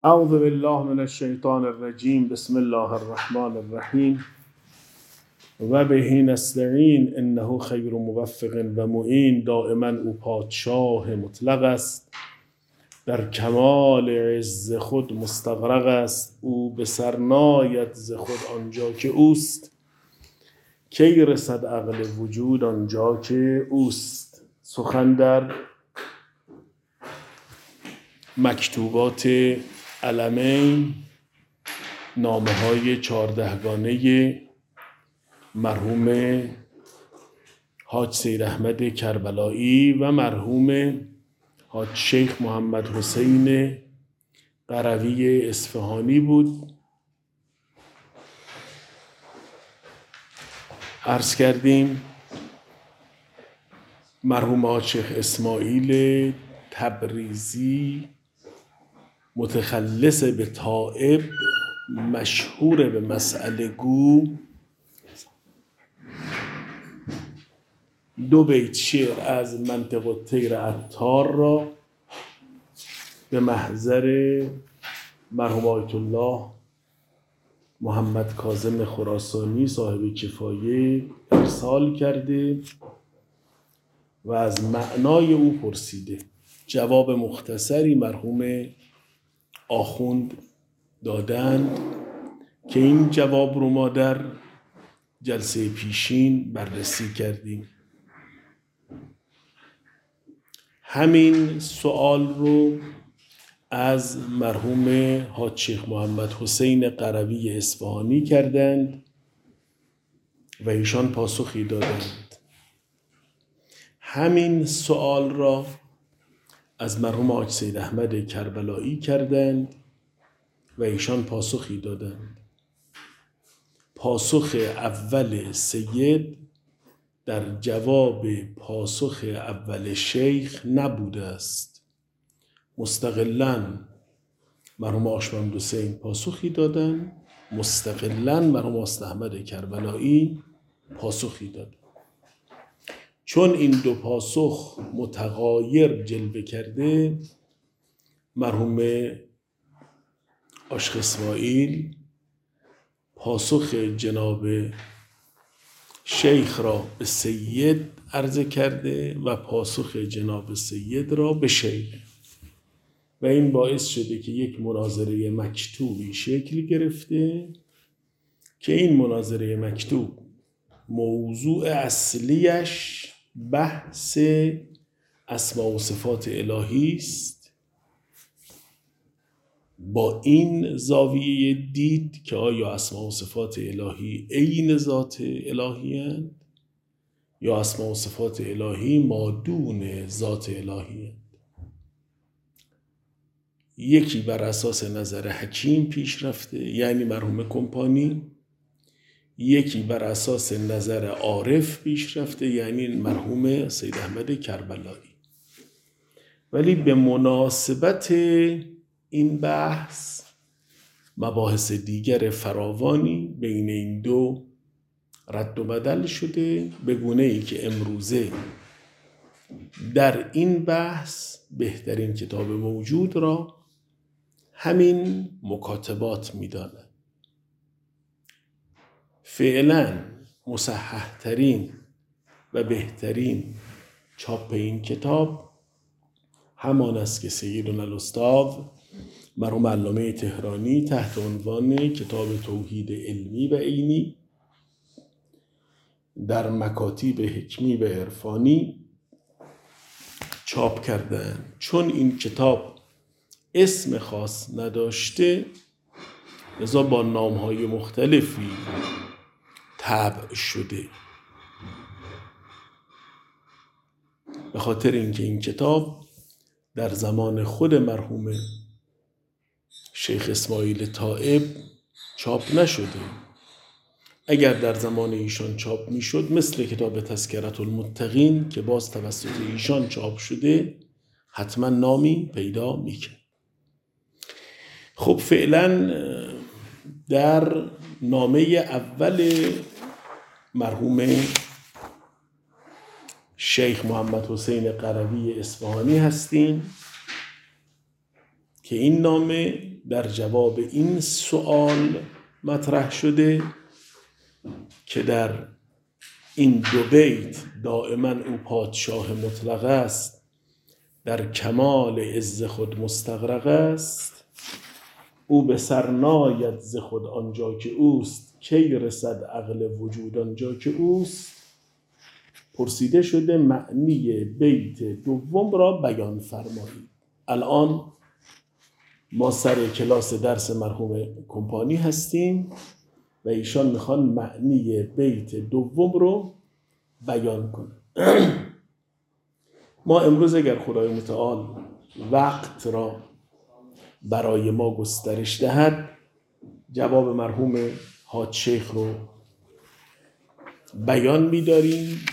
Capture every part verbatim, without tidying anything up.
اعوذ بالله من الشیطان الرجیم. بسم الله الرحمن الرحیم و به نستعین انه خیر موفق و معین. دائما او پادشاه مطلق است، در کمال عز خود مستغرق است. او به سر ناید ز خود آنجا که اوست، کی رسد عقل وجود آنجا که اوست. سخن در مکتوبات علمین، نامه های چهاردهگانه مرحوم حاج سید احمد کربلایی و مرحوم حاج شیخ محمد حسین قروی اصفهانی بود. عرض کردیم مرحوم حاج شیخ اسماعیل تبریزی متخلص به تائب، مشهور به مسئله گو، دو بیت شعر از منطق الطیر عطار را به محضر مرحوم آیت الله محمد کاظم خراسانی صاحب کفایه ارسال کرده و از معنای او پرسیده. جواب مختصری مرحوم آخوند دادند که این جواب رو ما در جلسه پیشین بررسی کردیم. همین سوال رو از مرحوم حاج شیخ محمد حسین قروی اصفهانی کردند و ایشان پاسخی دادند. همین سوال را از مرحوم حاج سید احمد کربلایی کردند و ایشان پاسخی دادند. پاسخ اول سید در جواب پاسخ اول شیخ نبوده است. مستقلاً مرحوم حاج محمد حسین پاسخی دادند، مستقلاً مرحوم حاج احمد کربلایی پاسخی دادند. چون این دو پاسخ متغایر جلوه کرده، مرحوم عاشق اسماعیل پاسخ جناب شیخ را به سید عرضه کرده و پاسخ جناب سید را به شیخ، و این باعث شده که یک مناظره مکتوبی شکل گرفته که این مناظره مکتوب موضوع اصلیش بحث اسماء و صفات الهی است، با این زاویه دید که آیا اسماء و صفات الهی عین ذات الهی هستند یا اسماء و صفات الهی مادون ذات الهی هستند. یکی بر اساس نظر حکیم پیش رفته، یعنی مرحوم کمپانی، یکی بر اساس نظر عارف پیش رفته، یعنی مرحوم سید احمد کربلایی. ولی به مناسبت این بحث مباحث دیگر فراوانی بین این دو رد و بدل شده، به گونه ای که امروزه در این بحث بهترین کتاب موجود را همین مکاتبات می‌داند. فعلا مصحح ترین و بهترین چاپ این کتاب همان است که سیدنا الاستاذ مرحوم علامه تهرانی تحت عنوان کتاب توحید علمی و عینی در مکاتیب حکمی و عرفانی چاپ کردند. چون این کتاب اسم خاص نداشته، لذا با نام‌های مختلفی طبع شده. به خاطر اینکه این کتاب در زمان خود مرحوم شیخ اسماعیل تائب چاپ نشده. اگر در زمان ایشان چاپ میشد، مثل کتاب تذکرة المتقین که باز توسط ایشان چاپ شده، حتما نامی پیدا میکرد. خب فعلا در نامه اول مرحوم شیخ محمد حسین قروی اصفهانی هستیم که این نامه در جواب این سوال مطرح شده که در این دو بیت دائما او پادشاه مطلق است، در کمال عز خود مستغرق است، او به سر ناید ز خود آنجا که اوست، کی رسد عقل وجود آنجا که اوست. پرسیده شده معنی بیت دوم را بیان فرمایید. الان ما سر کلاس درس مرحوم کمپانی هستیم و ایشان میخوان معنی بیت دوم رو بیان کنه. ما امروز اگر خدای متعال وقت را برای ما گسترش دهد جواب مرحوم حاج شیخ رو بیان می‌داریم.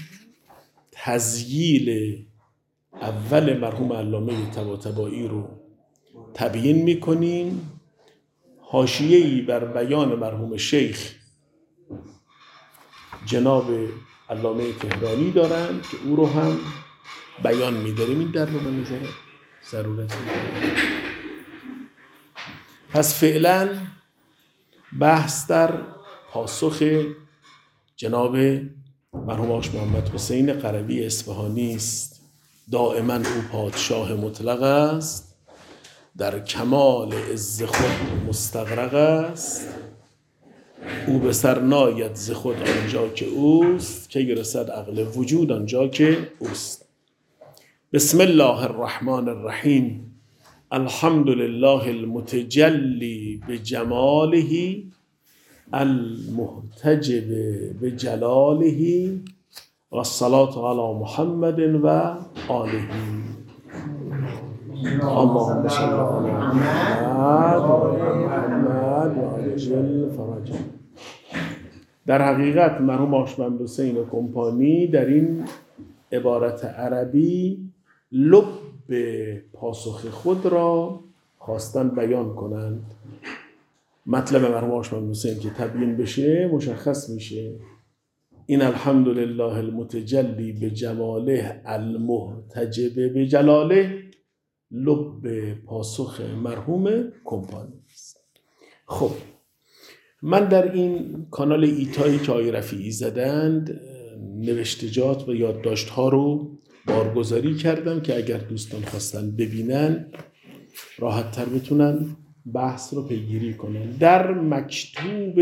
تسجیل اول مرحوم علامه طباطبایی رو تبیین می‌کنیم. حاشیه‌ای بر بیان مرحوم شیخ جناب علامه تهرانی دارند که او رو هم بیان می‌داریم. این در رو به نظر ضرورت می‌داریم. پس فعلا بحث در پاسخ جناب مرحوم آقا محمد حسین قروی اصفهانی است. دائما او پادشاه مطلق است، در کمال عز خود مستغرق است، او به سر ناید ز خود آنجا که اوست، که رسد عقل وجود آنجا که اوست. بسم الله الرحمن الرحیم. الحمد لله المتجلی بجماله المحتجب بجلاله و الصلاة علی محمد و آله. اللهم صل علی محمد و عجل فرجه. در حقیقت مرحوم آقا محمد حسین کمپانی در این عبارت عربی لب پاسخ خود را خواستن بیان کنند. مطلب مرحوم آقا محمد حسین که تبیین بشه مشخص میشه. این الحمدلله المتجلی به جماله المحتجب به جلاله لب پاسخ مرحوم کمپانی است. خب من در این کانال ایتایی که آقای رفیعی زدند نوشتجات و یادداشت ها رو بارگذاری کردم که اگر دوستان خواستن ببینن راحت تر بتونن بحث رو پیگیری کنن. در مکتوب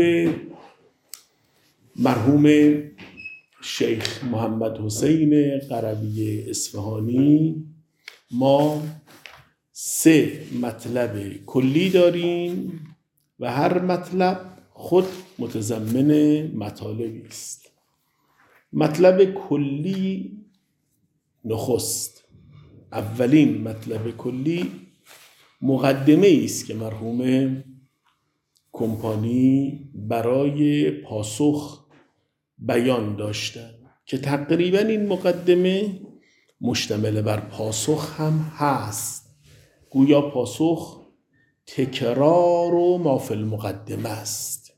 مرحوم شیخ محمد حسین قروی اصفهانی ما سه مطلب کلی داریم و هر مطلب خود متضمن مطالبی است. مطلب کلی نخست، اولین مطلب کلی مقدمه است که مرحوم کمپانی برای پاسخ بیان داشتند که تقریبا این مقدمه مشتمل بر پاسخ هم هست. گویا پاسخ تکرار و ما فی المقدمه است.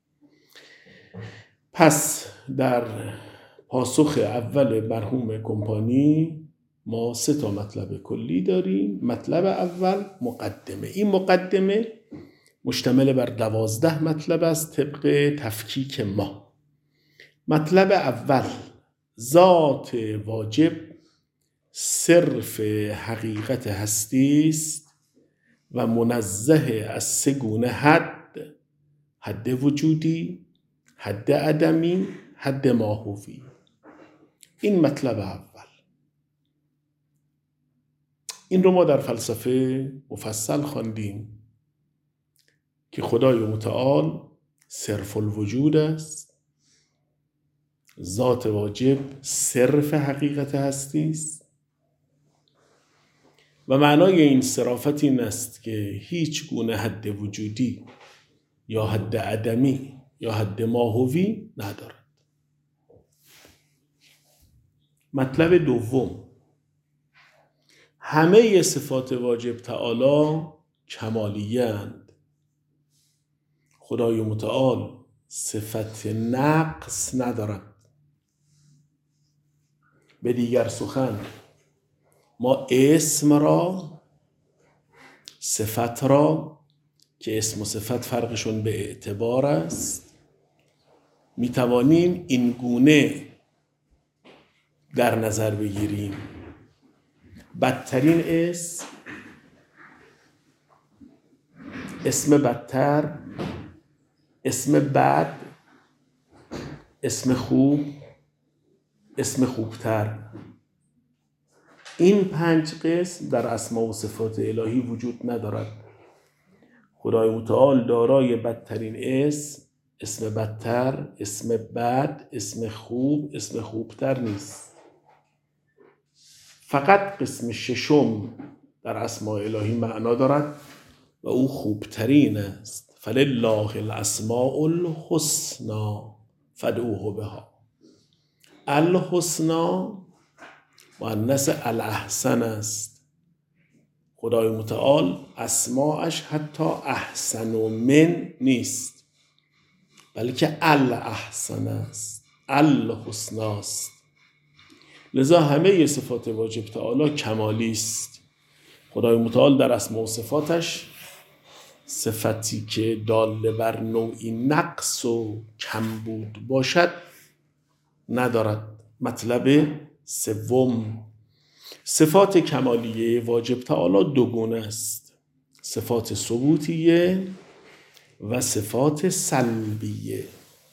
پس در پاسخ اول مرحوم کمپانی ما سه تا مطلب کلی داریم. مطلب اول مقدمه. این مقدمه مشتمل بر دوازده مطلب است طبق تفکیک ما. مطلب اول ذات واجب صرف حقیقت هستی است و منزه از سه گونه حد: حد وجودی، حد عدمی، حد ماهوی. این مطلب اول. این رو ما در فلسفه مفصل خواندیم که خدای متعال صرف الوجود است، ذات واجب صرف حقیقت هستی است و معنای این صرافت این است که هیچ گونه حد وجودی یا حد عدمی یا حد ماهوی ندارد. مطلب دوم همه صفات واجب تعالی کمالیه اند. خدای متعال صفت نقص ندارد. به دیگر سخن ما اسم را صفت را که اسم و صفت فرقشون به اعتبار است می توانیم این گونه در نظر بگیریم. بدترین اسم، اسم بدتر، اسم بد، اسم خوب، اسم خوبتر. این پنج قسم در اسما و صفات الهی وجود ندارد. خدای متعال دارای بدترین اسم، اسم بدتر، اسم بد، اسم خوب، اسم خوبتر نیست. فقط قسم ششم در اسماء الهی معنا دارد و او خوبترین است. فلله الاسماء الحسنی فادعوه بها. الحسنی مؤنث الاحسن است. خدای متعال اسماءش حتی احسن و من نیست، بلکه الاحسن است، الحسنی است. لذا همه صفات واجب تعالی کمالی است. خدای متعال در اسماء و صفاتش صفتی که داله بر نوعی نقص و کمبود باشد ندارد. مطلب سوم، صفات کمالیه واجب تعالی دو گونه است: صفات ثبوتیه و صفات سلبیه.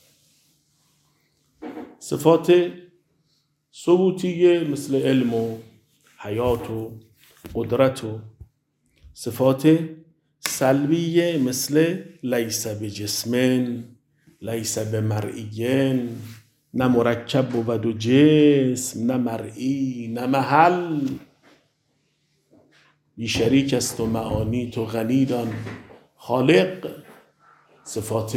صفات ثبوتیه مثل علم و حیات و قدرت و صفات سلبیه مثل لیس بجسمن، لیس بمرئین، نه مرکب بود و جسم، نه مرئی، نه محل، بی شریک است و معانی تو غنیدان خالق. صفات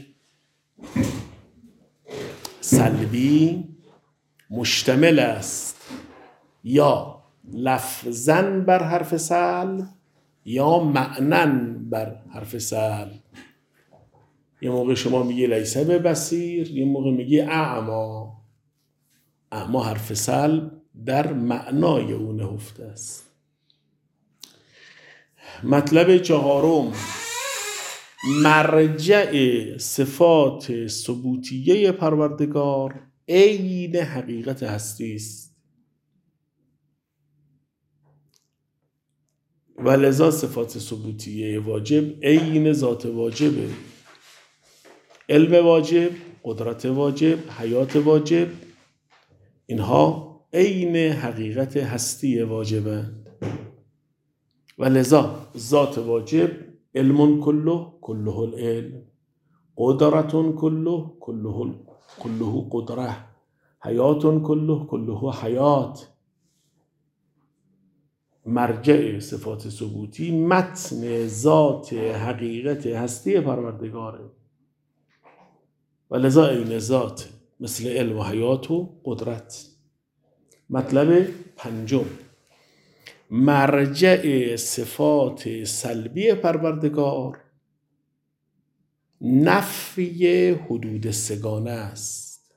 سلبی مشتمل است یا لفظاً بر حرف سلب یا معناً بر حرف سلب. یه موقع شما میگی لیس ببصیر، یه موقع میگی اعما. اعما حرف سلب در معنای او نهفته است. مطلب چهارم، مرجع صفات ثبوتیه پروردگار عین حقیقت هستی است و لذا صفات ثبوتیه واجب عین ذات واجبه. علم واجب، قدرت واجب، حیات واجب، اینها عین حقیقت هستی واجبند و لذا ذات واجب علم کله کله العلم، قدرت کله کله کله قدره، حیات کله کله حیات. مرجع صفات ثبوتی متن ذات حقیقت هستی پروردگاره و لذا عین ذات مثل علم و حیات و قدرت. مطلب پنجم، مرجع صفات سلبی پروردگار نفی حدود سگانه است.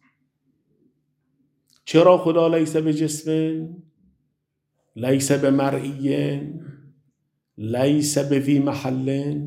چرا خدا لیس بجسم، لیس بمرئی، لیس بوی محل؟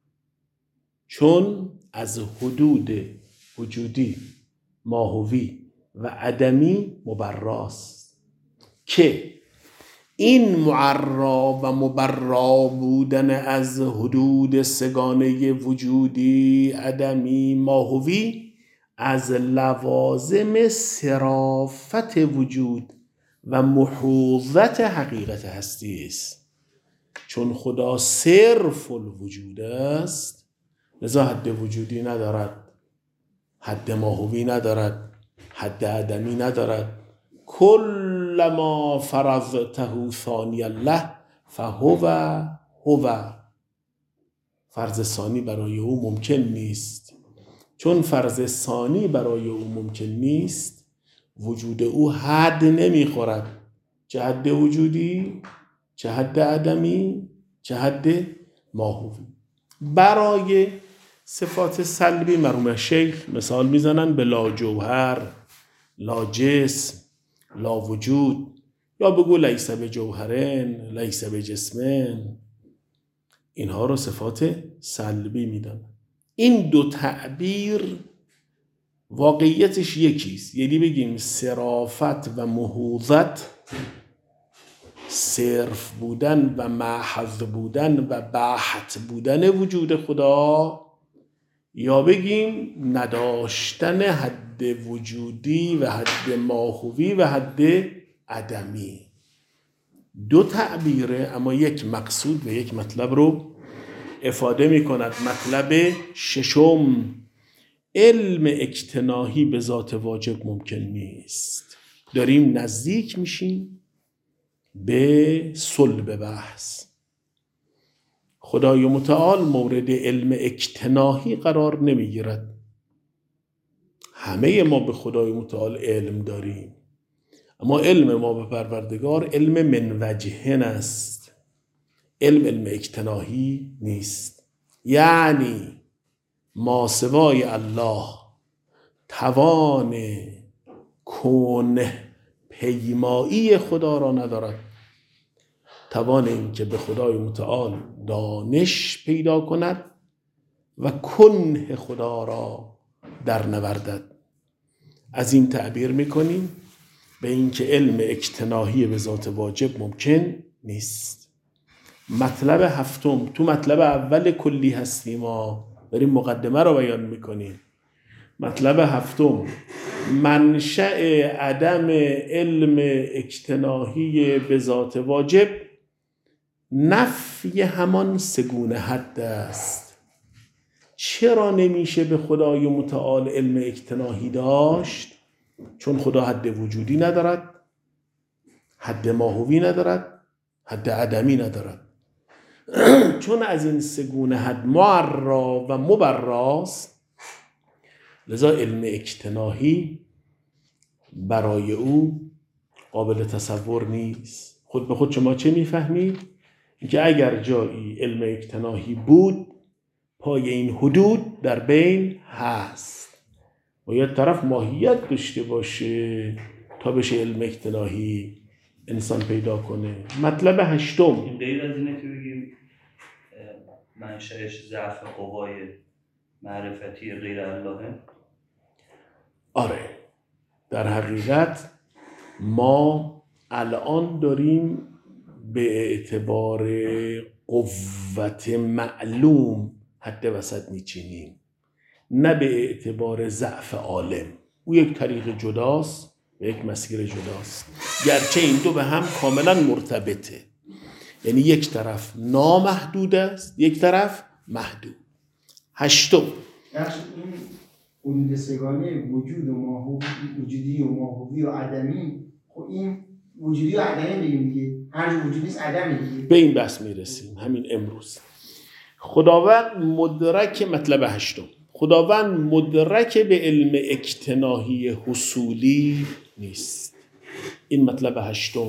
چون از حدود وجودی، ماهوی و عدمی مبراست که این معرا و مبرا بودن از حدود سگانه وجودی، عدمی، ماهوی از لوازم صرافت وجود و محوظت حقیقت هستی است. چون خدا صرف الوجود است لذا حد وجودی ندارد، حد ماهوی ندارد، حد عدمی ندارد. کل ما فرضته ثانی الله فهو هو. فرض ثانی برای او ممکن نیست. چون فرض ثانی برای او ممکن نیست، وجود او حد نمیخورد، چه حد وجودی، چه حد عدمی، چه حد ماهوی. برای صفات سلبی مرحوم شیخ مثال میزنن به لا جوهر، لا جسم، لا وجود، یا بگو لیس به جوهرن، لیس به جسمن. اینها رو صفات سلبی میدانن. این دو تعبیر واقعیتش یکیست، یعنی بگیم صرافت و محوظت، صرف بودن و محض بودن و بحت بودن وجود خدا، یا بگیم نداشتن حد وجودی و حد ماهوی و حد عدمی. دو تعبیره اما یک مقصود و یک مطلب رو افاده می کند. مطلب ششم، علم اجتناحی به ذات واجب ممکن نیست. داریم نزدیک میشیم به صلب بحث. خدای متعال مورد علم اجتناحی قرار نمیگیرد. همه ما به خدای متعال علم داریم، اما علم ما به پروردگار علم من وجهن است. علم علم اجتناحی نیست. یعنی ما سوای الله توان کنه پیمایی خدا را ندارد، توان این که به خدای متعال دانش پیدا کند و کنه خدا را در نوردد. از این تعبیر میکنیم به این که علم اجتناحی به ذات واجب ممکن نیست. مطلب هفتم، تو مطلب اول کلی هستیم، ما داریم مقدمه رو بیان میکنیم. مطلب هفتم، منشأ عدم علم اجتناحی به ذات واجب نفی همان سگونه حد است. چرا نمیشه به خدای متعال علم اجتناحی داشت؟ چون خدا حد وجودی ندارد، حد ماهوی ندارد، حد عدمی ندارد. چون از این سگونه حد معرا و مبراست، لذا علم اجتناحی برای او قابل تصور نیست. خود به خود شما چه میفهمید؟ اینکه اگر جایی علم اجتناحی بود، پای این حدود در بین هست. باید طرف ماهیت داشته باشه تا بشه علم اجتناحی انسان پیدا کنه. مطلب هشتم، غیر از اینه که بگیم منشأش ضعف قوای معرفتی غیر اللهه. آره، در حقیقت ما الان داریم به اعتبار قوت معلوم حد وسط میچینیم، نه به اعتبار ضعف عالم. او یک طریق جداست و یک مسیر جداست، گرچه این دو به هم کاملا مرتبطه. یعنی یک طرف نامحدود است، یک طرف محدود. هشتم، این حدود سگانه وجود و ماهوی، وجودی و ماهوی و عدمی، خب این وجودی و عدمی بگیم دیگه، هر وجودی نیست عدمی دیگه. به این بحث میرسیم همین امروز. خداوند مدرک، مطلب هشتم، خداوند مدرک به علم اجتناحی حصولی نیست. این مطلب هشتم.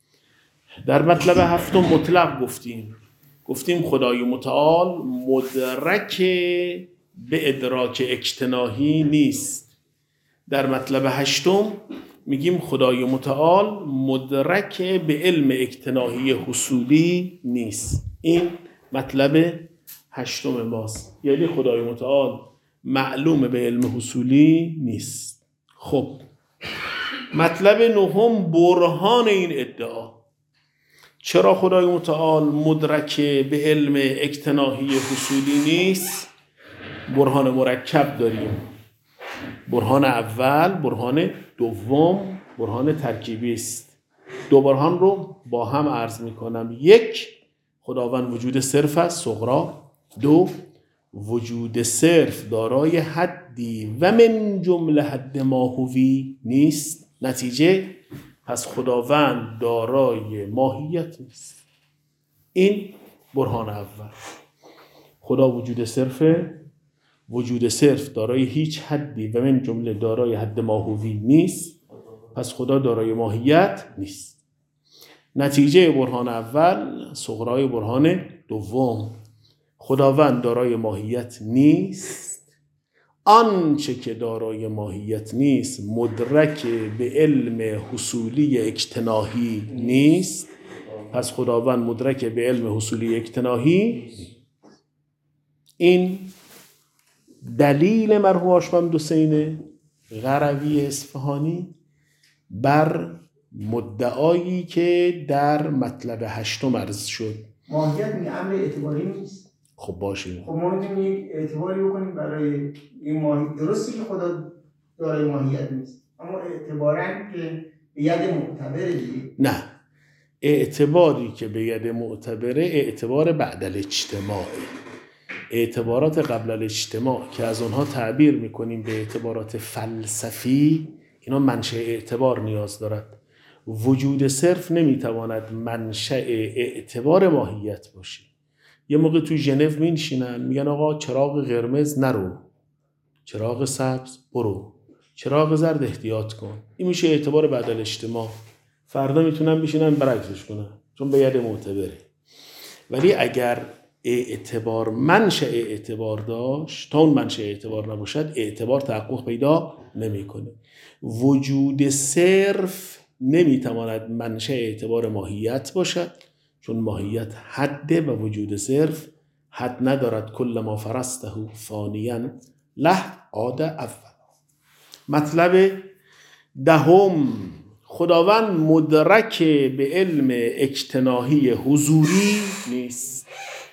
در مطلب هفتم مطلق گفتیم گفتیم خدای متعال مدرک به ادراک اجتناحی نیست. در مطلب هشتم میگیم خدای متعال مدرک به علم اجتناحی حصولی نیست. این مطلب هشتم ماست، یعنی خدای متعال معلوم به علم حصولی نیست. خب مطلب نهم، برهان این ادعا. چرا خدای متعال مدرک به علم اجتناحی حصولی نیست؟ برهان مرکب داریم. برهان اول، برهان دوم، برهان ترکیبی است. دو برهان رو با هم عرض میکنم. یک، خداوند وجود صرف است، صغرا. دو، وجود صرف دارای حدی و من جمله حد ماهوی نیست. نتیجه پس خداوند دارای ماهیت نیست. این برهان اول. خدا وجود صرفه، وجود صرف دارای هیچ حدی و من جمله دارای حد ماهوی نیست، پس خدا دارای ماهیت نیست. نتیجه برهان اول صغرای برهان دوم. خداوند دارای ماهیت نیست. آنچه که دارای ماهیت نیست مدرک به علم حصولی اجتناحی نیست، پس خداوند مدرک به علم حصولی اجتناحی نیست. این دلیل مرحوم هاشم حسین قروی اصفهانی بر مدعایی که در مطلب هشتم عرض شد. ماهیت این امر اعتباری نیست. خب باشه. خب ما میتونیم یک اعتباری بکنیم برای این ماهیت. درسته که خدا دارای ماهیت نیست، اما اعتباراً که به ید معتبره دیگه. نه، اعتباری که به ید معتبره اعتبار بعد الاجتماع. اعتبارات قبل الاجتماع که از اونها تعبیر میکنیم به اعتبارات فلسفی، اینا منشأ اعتبار نیاز دارد. وجود صرف نمیتواند منشأ اعتبار ماهیت باشه. یه موقع تو ژنو مینشینن میگن آقا چراغ قرمز نرو، چراغ سبز برو، چراغ زرد احتیاط کن. این میشه اعتبار بعد الاجتماع. فردا میتونن بشینن برعکسش کنن چون به ید معتبره. ولی اگر اعتبار منشأ اعتبار داشت، تا اون منشأ اعتبار نباشد اعتبار تحقق پیدا نمیکنه. وجود صرف نمیتواند منشأ اعتبار ماهیت باشد، چون ماهیت حده و وجود صرف حد ندارد. کل ما فرسته فانیا له عاد اول. مطلب دهم، خداوند مدرک به علم اجتناحی حضوری نیست.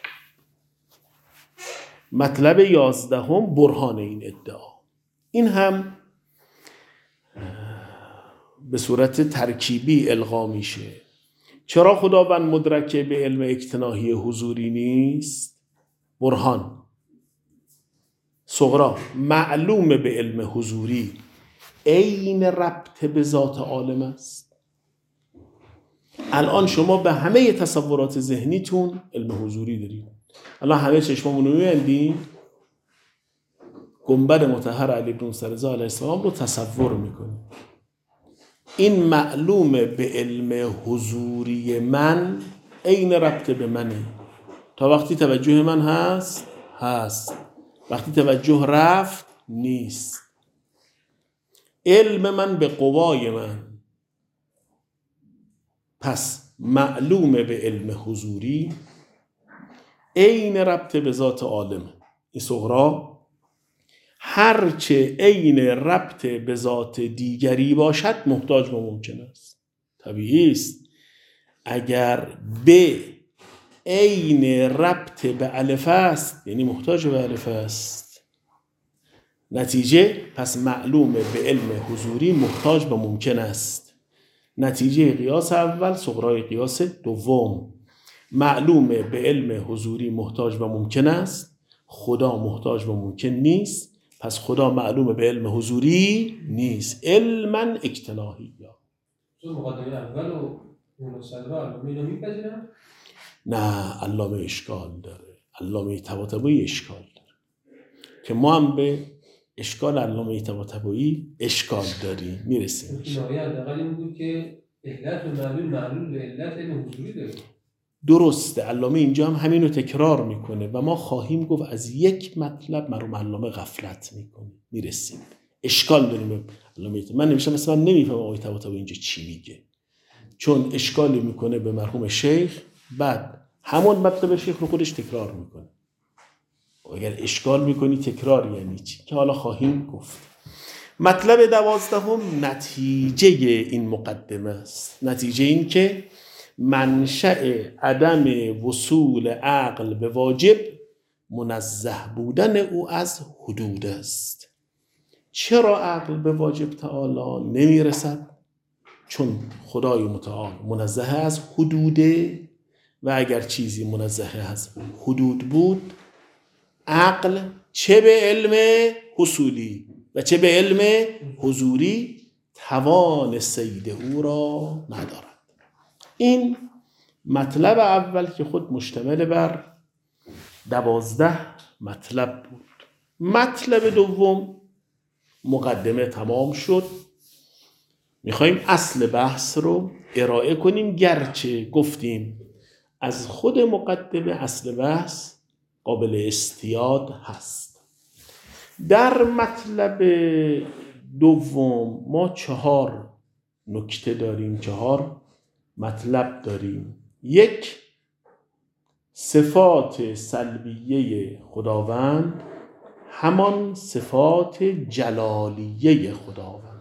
مطلب یازدهم، برهان این ادعا. این هم به صورت ترکیبی القا میشه. چرا خداوند مدرک به علم اجتناحی حضوری نیست؟ برهان صغرا، معلوم به علم حضوری عین ربط به ذات عالم است. الان شما به همه تصورات ذهنیتون علم حضوری دارید. الان همه چشمامون رو می‌بندیم، گنبد مطهر علی بن سرزا علیه السلام رو تصور میکنیم. این معلوم به علم حضوری من عین ربط به منه. تا وقتی توجه من هست هست، وقتی توجه رفت نیست. علم من به قوای من، پس معلوم به علم حضوری عین ربط به ذات عالم. این صغرا هرچه عین ربط به ذات دیگری باشد محتاج به ممکن است. طبیعی است اگر به عین ربط به الف است یعنی محتاج به الف است. نتیجه پس معلوم به علم حضوری محتاج به ممکن است. نتیجه قیاس اول صغرای قیاس دوم. معلوم به علم حضوری محتاج به ممکن است، خدا محتاج به ممکن نیست، پس خدا معلوم به علم حضوری نیست. علما اجتناحی. تو مقدمه اول و مناسبه علامه اینو میپذیرن؟ نه، علامه اشکال داره. علامه طباطبایی اشکال داره که ما هم به اشکال علامه طباطبایی اشکال داریم. میرسیم. کنایه حداقل این بود که علت و معلول معلول به علت علم حضوری داره. درسته، علامه اینجا هم همینو تکرار میکنه و ما خواهیم گفت از یک مطلب مرحوم علامه غفلت میکنه. میرسیم. اشکال داریم علامه. من نمیشم مثلا من نمیفهمم آقای طباطبایی اینجا چی میگه، چون اشکالی میکنه به مرحوم شیخ، بعد همون مطلب شیخ رو خودش تکرار میکنه. اگر اشکال میکنی تکرار یعنی چی که حالا خواهیم گفت. مطلب دوازدهم نتیجه این مقدمه است. نتیجه این که منشأ عدم وصول عقل به واجب منزه بودن او از حدود است. چرا عقل به واجب تعالی نمیرسد؟ چون خدای متعال منزه از حدوده و اگر چیزی منزه از حدود بود، عقل چه به علم حصولی و چه به علم حضوری توان صید او را ندارد. این مطلب اول که خود مشتمل بر دوازده مطلب بود. مطلب دوم، مقدمه تمام شد، میخوایم اصل بحث رو ارائه کنیم، گرچه گفتیم از خود مقدمه اصل بحث قابل استیاد هست. در مطلب دوم ما چهار نکته داریم، چهار مطلب داریم. یک، صفات سلبیه خداوند همان صفات جلالیه خداوند.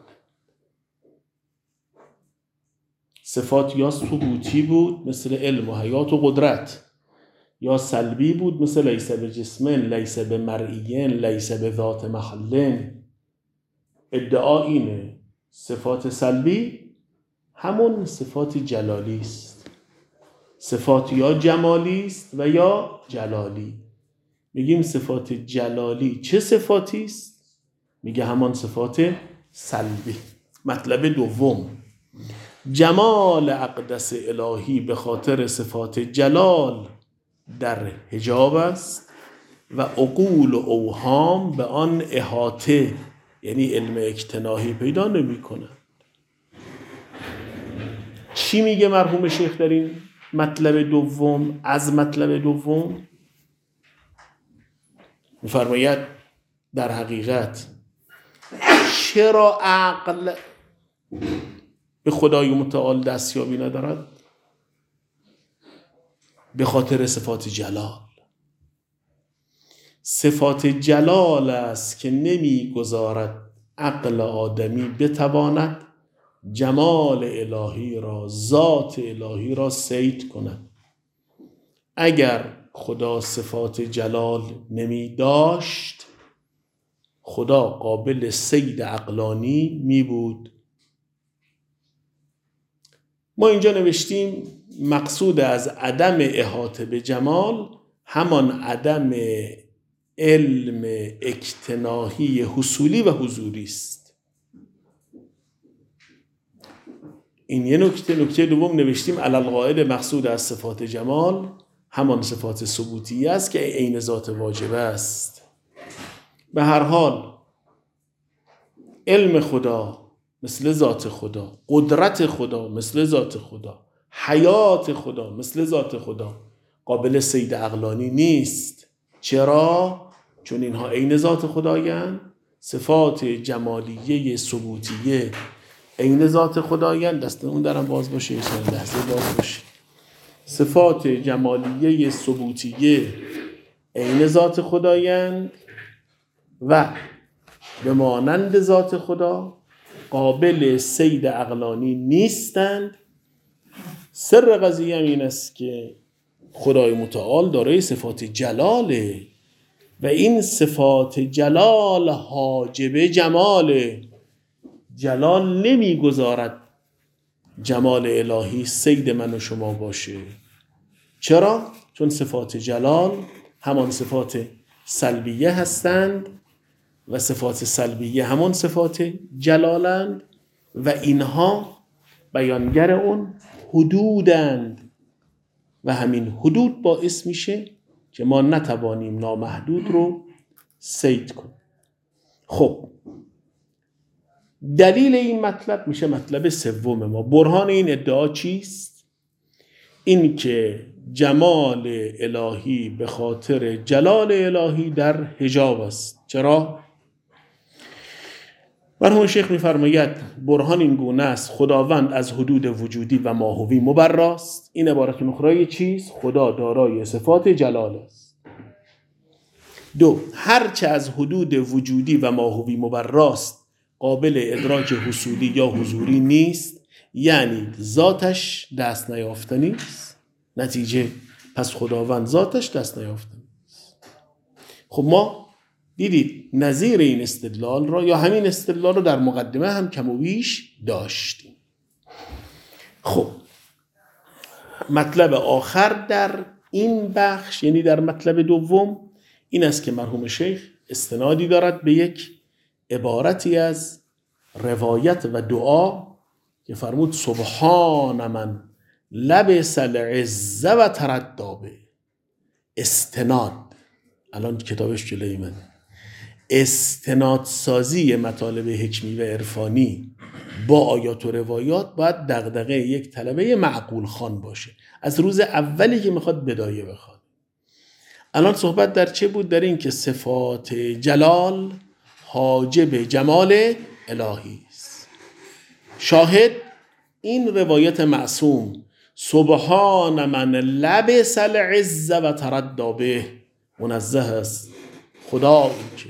صفات یا ثبوتی بود مثل علم و حیات و قدرت، یا سلبی بود مثل لیس به جسمن، لیس به مرئیین، لیس به ذات محلن. ادعا اینه صفات سلبی همون صفات جلالی است. صفات یا جمالی است و یا جلالی. میگیم صفات جلالی چه صفاتی است؟ میگه همان صفات سلبی. مطلب دوم، جمال اقدس الهی به خاطر صفات جلال در حجاب است و عقول و اوهام به آن احاطه، یعنی علم اجتناحی پیدا نمی کنند. چی میگه مرحوم شیخ در این مطلب دوم؟ از مطلب دوم میفرماید در حقیقت چرا عقل به خدای متعال دستیابی ندارد؟ به خاطر صفات جلال. صفات جلال است که نمیگذارد عقل آدمی بتواند جمال الهی را، ذات الهی را صید کند. اگر خدا صفات جلال نمی داشت، خدا قابل صید عقلانی می بود. ما اینجا نوشتیم مقصود از عدم احاطه به جمال همان عدم علم اجتناحی حصولی و حضوری است. این یه نکته. نکته دوم نوشتیم علی القاعده مقصود از صفات جمال همان صفات ثبوتی است که عین ذات واجبه است. به هر حال علم خدا مثل ذات خدا، قدرت خدا مثل ذات خدا، حیات خدا مثل ذات خدا قابل صید عقلانی نیست. چرا؟ چون اینها عین ذات خدایند. صفات جمالیه ثبوتیه عین ذات خدایند. دست اون درم باز باشه، چند لحظه باز باشه. صفات جمالیه ثبوتیه عین ذات خدایند و به مانند ذات خدا قابل صید عقلانی نیستند. سر قضیه این است که خدای متعال دارای صفات جلاله و این صفات جلال حاجب جماله. جلال نمیگذارد جمال الهی صید من و شما باشه. چرا؟ چون صفات جلال همان صفات سلبیه هستند و صفات سلبیه همان صفات جلالند و اینها بیانگر اون حدودند و همین حدود باعث میشه که ما نتوانیم نامحدود رو صید کنیم. خب دلیل این مطلب میشه مطلب سوم ما. برهان این ادعا چیست؟ این که جمال الهی به خاطر جلال الهی در حجاب است. چرا؟ مرحوم شیخ میفرماید برهان این گونه است خداوند از حدود وجودی و ماهوی مبراست. این عبارت مخرای چیست؟ خدا دارای صفات جلال است. دو، هرچه از حدود وجودی و ماهوی مبراست قابل ادراک حصولی یا حضوری نیست، یعنی ذاتش دست نیافتنی است. نتیجه پس خداوند ذاتش دست نیافتنی است. خب ما دیدید نظیر این استدلال را یا همین استدلال را در مقدمه هم کم و بیش داشتیم. خب مطلب آخر در این بخش، یعنی در مطلب دوم، این است که مرحوم شیخ استنادی دارد به یک عبارتی از روایت و دعا که فرمود سبحان من لبس العز و تردابه. استناد، الان کتابش جلوی من، استناد سازی مطالب حکمی و عرفانی با آیات و روایات باید دغدغه یک طلبه معقول خوان باشه از روز اولی که میخواد بدایه بخواد. الان صحبت در چه بود؟ در این که صفات جلال حاجب جمال الهی است. شاهد این روایت معصوم سبحان من لبس العز و تردی به، منزه است خدایی که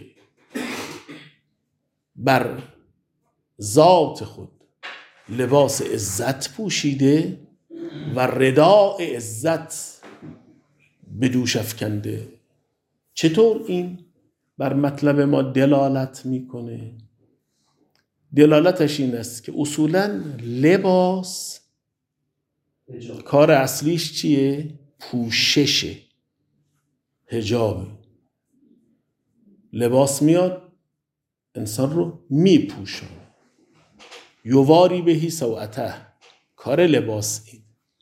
بر ذات خود لباس عزت پوشیده و رداء عزت به دوش افکنده. چطور این بر مطلب ما دلالت میکنه؟ دلالتش این است که اصولاً لباس کار اصلیش چیه؟ پوششه، حجابه. لباس میاد انسان رو میپوشونه، یواری بهی سوءته، کار لباس این.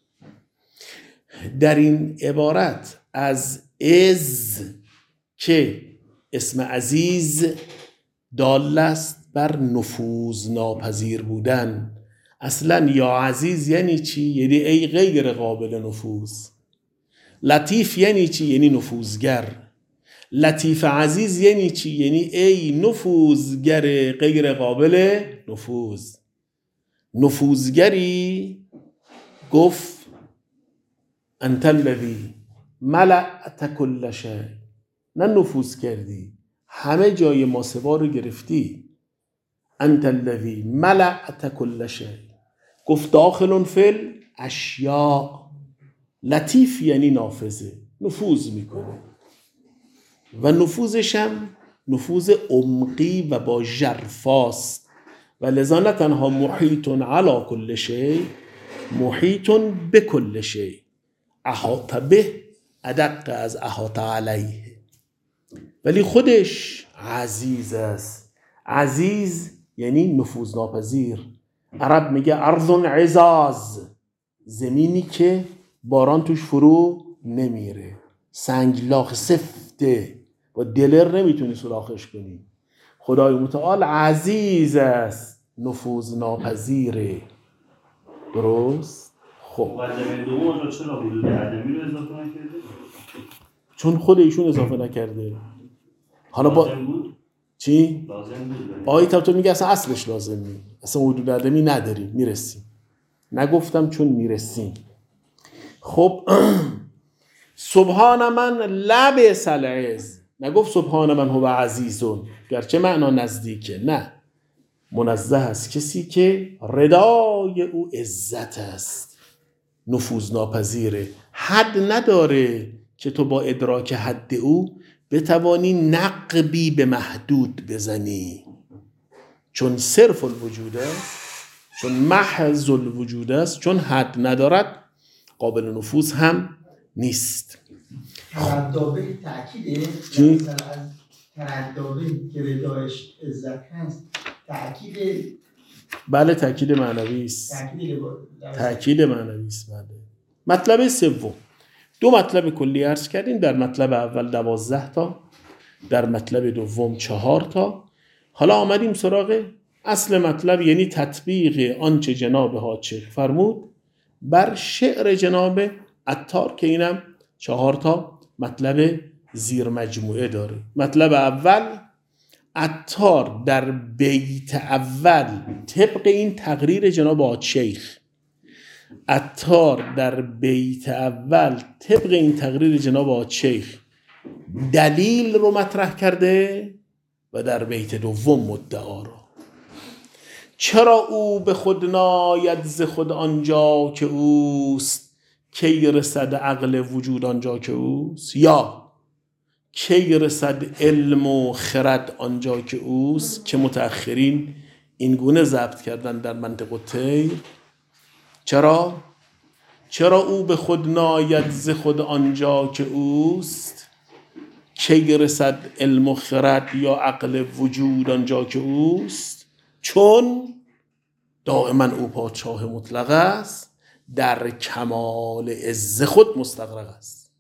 در این عبارت از عز که اسم عزیز دال است بر نفوذ ناپذیر بودن. اصلا یا عزیز یعنی چی؟ یعنی ای غیر قابل نفوذ. لطیف یعنی چی؟ یعنی نفوذگر. لطیف عزیز یعنی چی؟ یعنی ای نفوذگر غیر قابل نفوذ. نفوذگری گفت انت الذی ملأت کل شیء، نه نفوذ کردی همه جای ماسوا رو گرفتی. انت الذی ملأت کل شیء، گفت داخل فی الاشیاء. لطیف یعنی نافذه، نفوذ میکنه و نفوذش هم نفوذ عمقی و با ژرفاست و لذا نه تنها محیط علی کل شیء، محیط بکل شیء، احاط به ادق از احاط علیه. ولی خودش عزیز است. عزیز یعنی نفوذ ناپذیر. عرب میگه ارض عزاز، زمینی که باران توش فرو نمیره، سنگلاخ سفته، با دلر نمیتونی سوراخش کنی. خدای متعال عزیز است، نفوذ ناپذیره. درست؟ خب مقدمه دوم رو چرا حدود عدمی رو اضافه نکرده؟ چون خود ایشون اضافه نکرده. حالا با لازم بود؟ چی؟ لازم بود. آیت تو میگه اصلا اصلش لازم نیست، اصلا حدود عدمی نداریم، میرسیم. نگفتم چون میرسیم. خب سبحان من لبس العز، نگفت سبحان من هو عزیزون، گرچه معنا نزدیکه، نه، منزه است کسی که ردای او عزت است، نفوذ ناپذیره، حد نداره که تو با ادراک حد او بتوانی نقبی به محدود بزنی، چون صرف الوجود است، چون محض الوجود است، چون حد ندارد، قابل نفوذ هم نیست. تردابه تأکیده؟ چی؟ مثلا از تردابه که ردایش عزت هست تأکیده؟ بله تأکید معنوی است. تأکید تأکید معنوی است. بله. مطلب سوم، دو مطلب کلی عرض کردیم. در مطلب اول دوازده تا، در مطلب دوم چهار تا. حالا آمدیم سراغ اصل مطلب، یعنی تطبیق آنچه جناب حاج فرمود بر شعر جناب عطار که اینم چهار تا مطلب زیر مجموعه داره. مطلب اول، عطار در بیت اول طبق این تقریر جناب حاج شیخ، عطار در بیت اول طبق این تقریر جناب حاج شیخ دلیل رو مطرح کرده و در بیت دوم مدعا رو. چرا او به خود ناید ز خود آنجا که اوست، کی رسد عقل وجود آنجا که اوست، یا کی رسد علم و خرد آنجا که اوست، که متأخرین این گونه ضبط کردن در منطق الطیر. چرا؟ چرا او به خود ناید ز خود آنجا که اوست، کی رسد علم و خرد یا عقل وجود آنجا که اوست؟ چون دائما او پادشاه مطلق است، در کمال عز خود مستغرق است.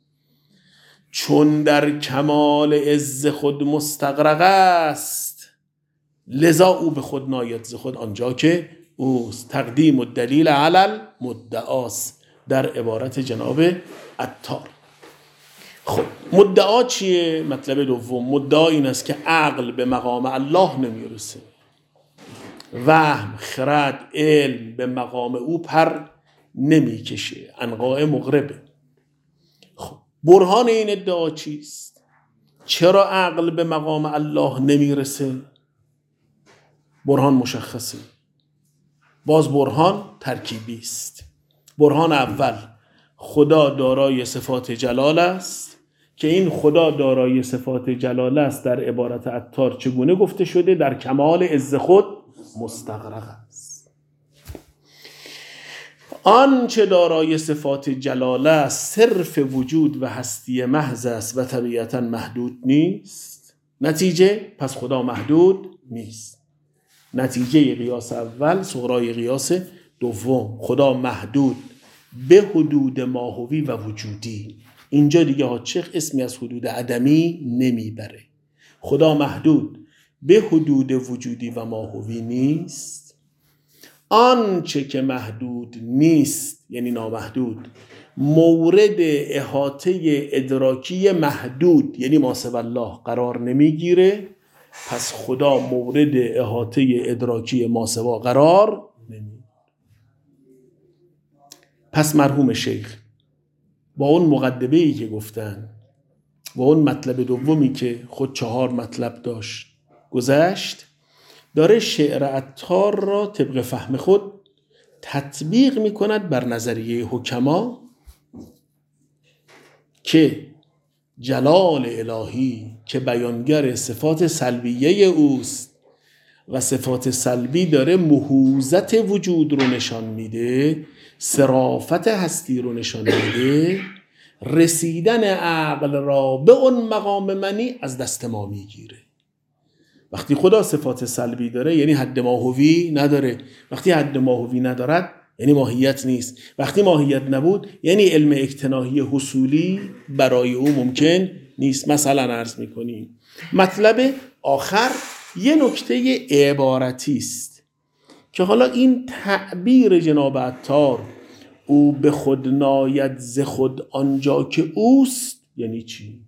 چون در کمال عز خود مستغرق است، لذا او به خود ناید ز خود آنجا که اوست. تقدیم و دلیل علی المدعاست در عبارت جناب عطار. خب مدعا چیه؟ مطلب دوم، مدعا این است که عقل به مقام الله نمیرسه، وهم، خرد، علم به مقام او پر نمیکشه، عنقاء مغربه. خب برهان این ادعا چیست؟ چرا عقل به مقام الله نمیرسه؟ برهان مشخصه. باز برهان ترکیبی است. برهان اول، خدا دارای صفات جلال است که این خدا دارای صفات جلال است در عبارت عطار چگونه گفته شده؟ در کمال عز خود مستغرق است. آنچه دارای صفات جلال است صرف وجود و هستی محض است و طبیعتا محدود نیست. نتیجه پس خدا محدود نیست. نتیجه قیاس اول صغرای قیاس دوم، خدا محدود به حدود ماهوی و وجودی. اینجا دیگه حاجیخ اسمی از حدود عدمی نمیبره. خدا محدود به حدود وجودی و ماهوی نیست. آنچه که محدود نیست یعنی نامحدود مورد احاطه ادراکی محدود یعنی ما سوی الله قرار نمیگیره، پس خدا مورد احاطه ادراکی ما سوا قرار نمیگیره. پس مرحوم شیخ با اون مقدمه‌ای که گفتن و اون مطلب دومی که خود چهار مطلب داشت گذشت، داره شعر عطار را طبق فهم خود تطبیق میکند بر نظریه حکما که جلال الهی که بیانگر صفات سلبیه اوست و صفات سلبی داره مهوزت وجود رو نشان میده، صرافت هستی رو نشان میده، رسیدن عقل را به اون مقام منی از دست ما میگیره. وقتی خدا صفات سلبی داره یعنی حد ماهوی نداره. وقتی حد ماهوی ندارد یعنی ماهیت نیست. وقتی ماهیت نبود یعنی علم اکتناهی حصولی برای او ممکن نیست. مثلا عرض میکنیم مطلب آخر یه نکته عبارتی است که حالا این تعبیر جناب عطار او به خود ناید ز خود آنجا که اوست یعنی چی؟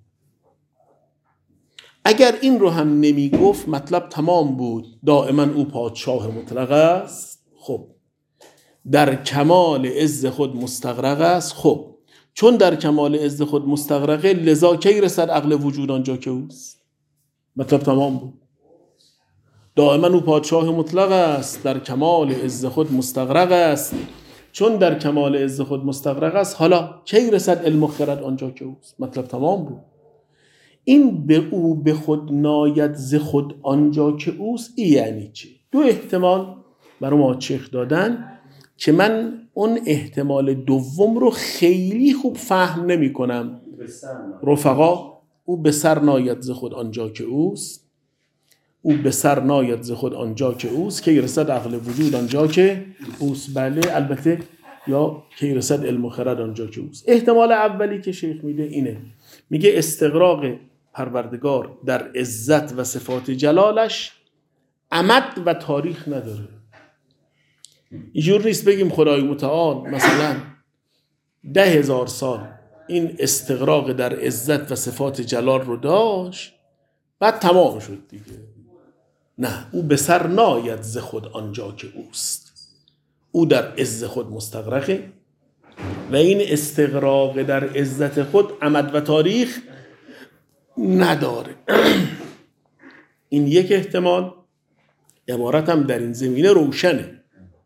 اگر این رو هم نمی گفت مطلب تمام بود. دائما او پادشاه مطلق است. خب در کمال عز خود مستغرق است. خب چون در کمال عز خود مستغرقه لذا کی رسد عقل وجود آنجا که اوست؟ مطلب تمام بود. دائما او پادشاه مطلق است، در کمال عز خود مستغرق است. چون در کمال عز خود مستغرق است حالا کی رسد علم و خرد آنجا که اوست؟ مطلب تمام بود. این به او به خود ناید ز خود آنجا که اوست ای یعنی چی؟ دو احتمال برای ما چیخ دادن که من اون احتمال دوم رو خیلی خوب فهم نمی کنم. رفقا او به سر ناید ز خود آنجا که اوست، او به سر ناید ز خود آنجا که اوست که رسد عقل وجود آنجا که اوست. بله البته یا که رسد علم و خرد آنجا که اوست. احتمال اولی که شیخ میده اینه، میگه استغراق پروردگار در عزت و صفات جلالش امد و تاریخ نداره. اینجور نیست بگیم خدای متعال مثلا ده هزار سال این استغراق در عزت و صفات جلال رو داشت بعد تمام شد دیگه. نه، او به سر ناید ز خود آنجا که اوست. او در عز خود مستغرقه و این استغراق در عزت خود امد و تاریخ نداره. این یک احتمال. عبارت هم در این زمینه روشنه.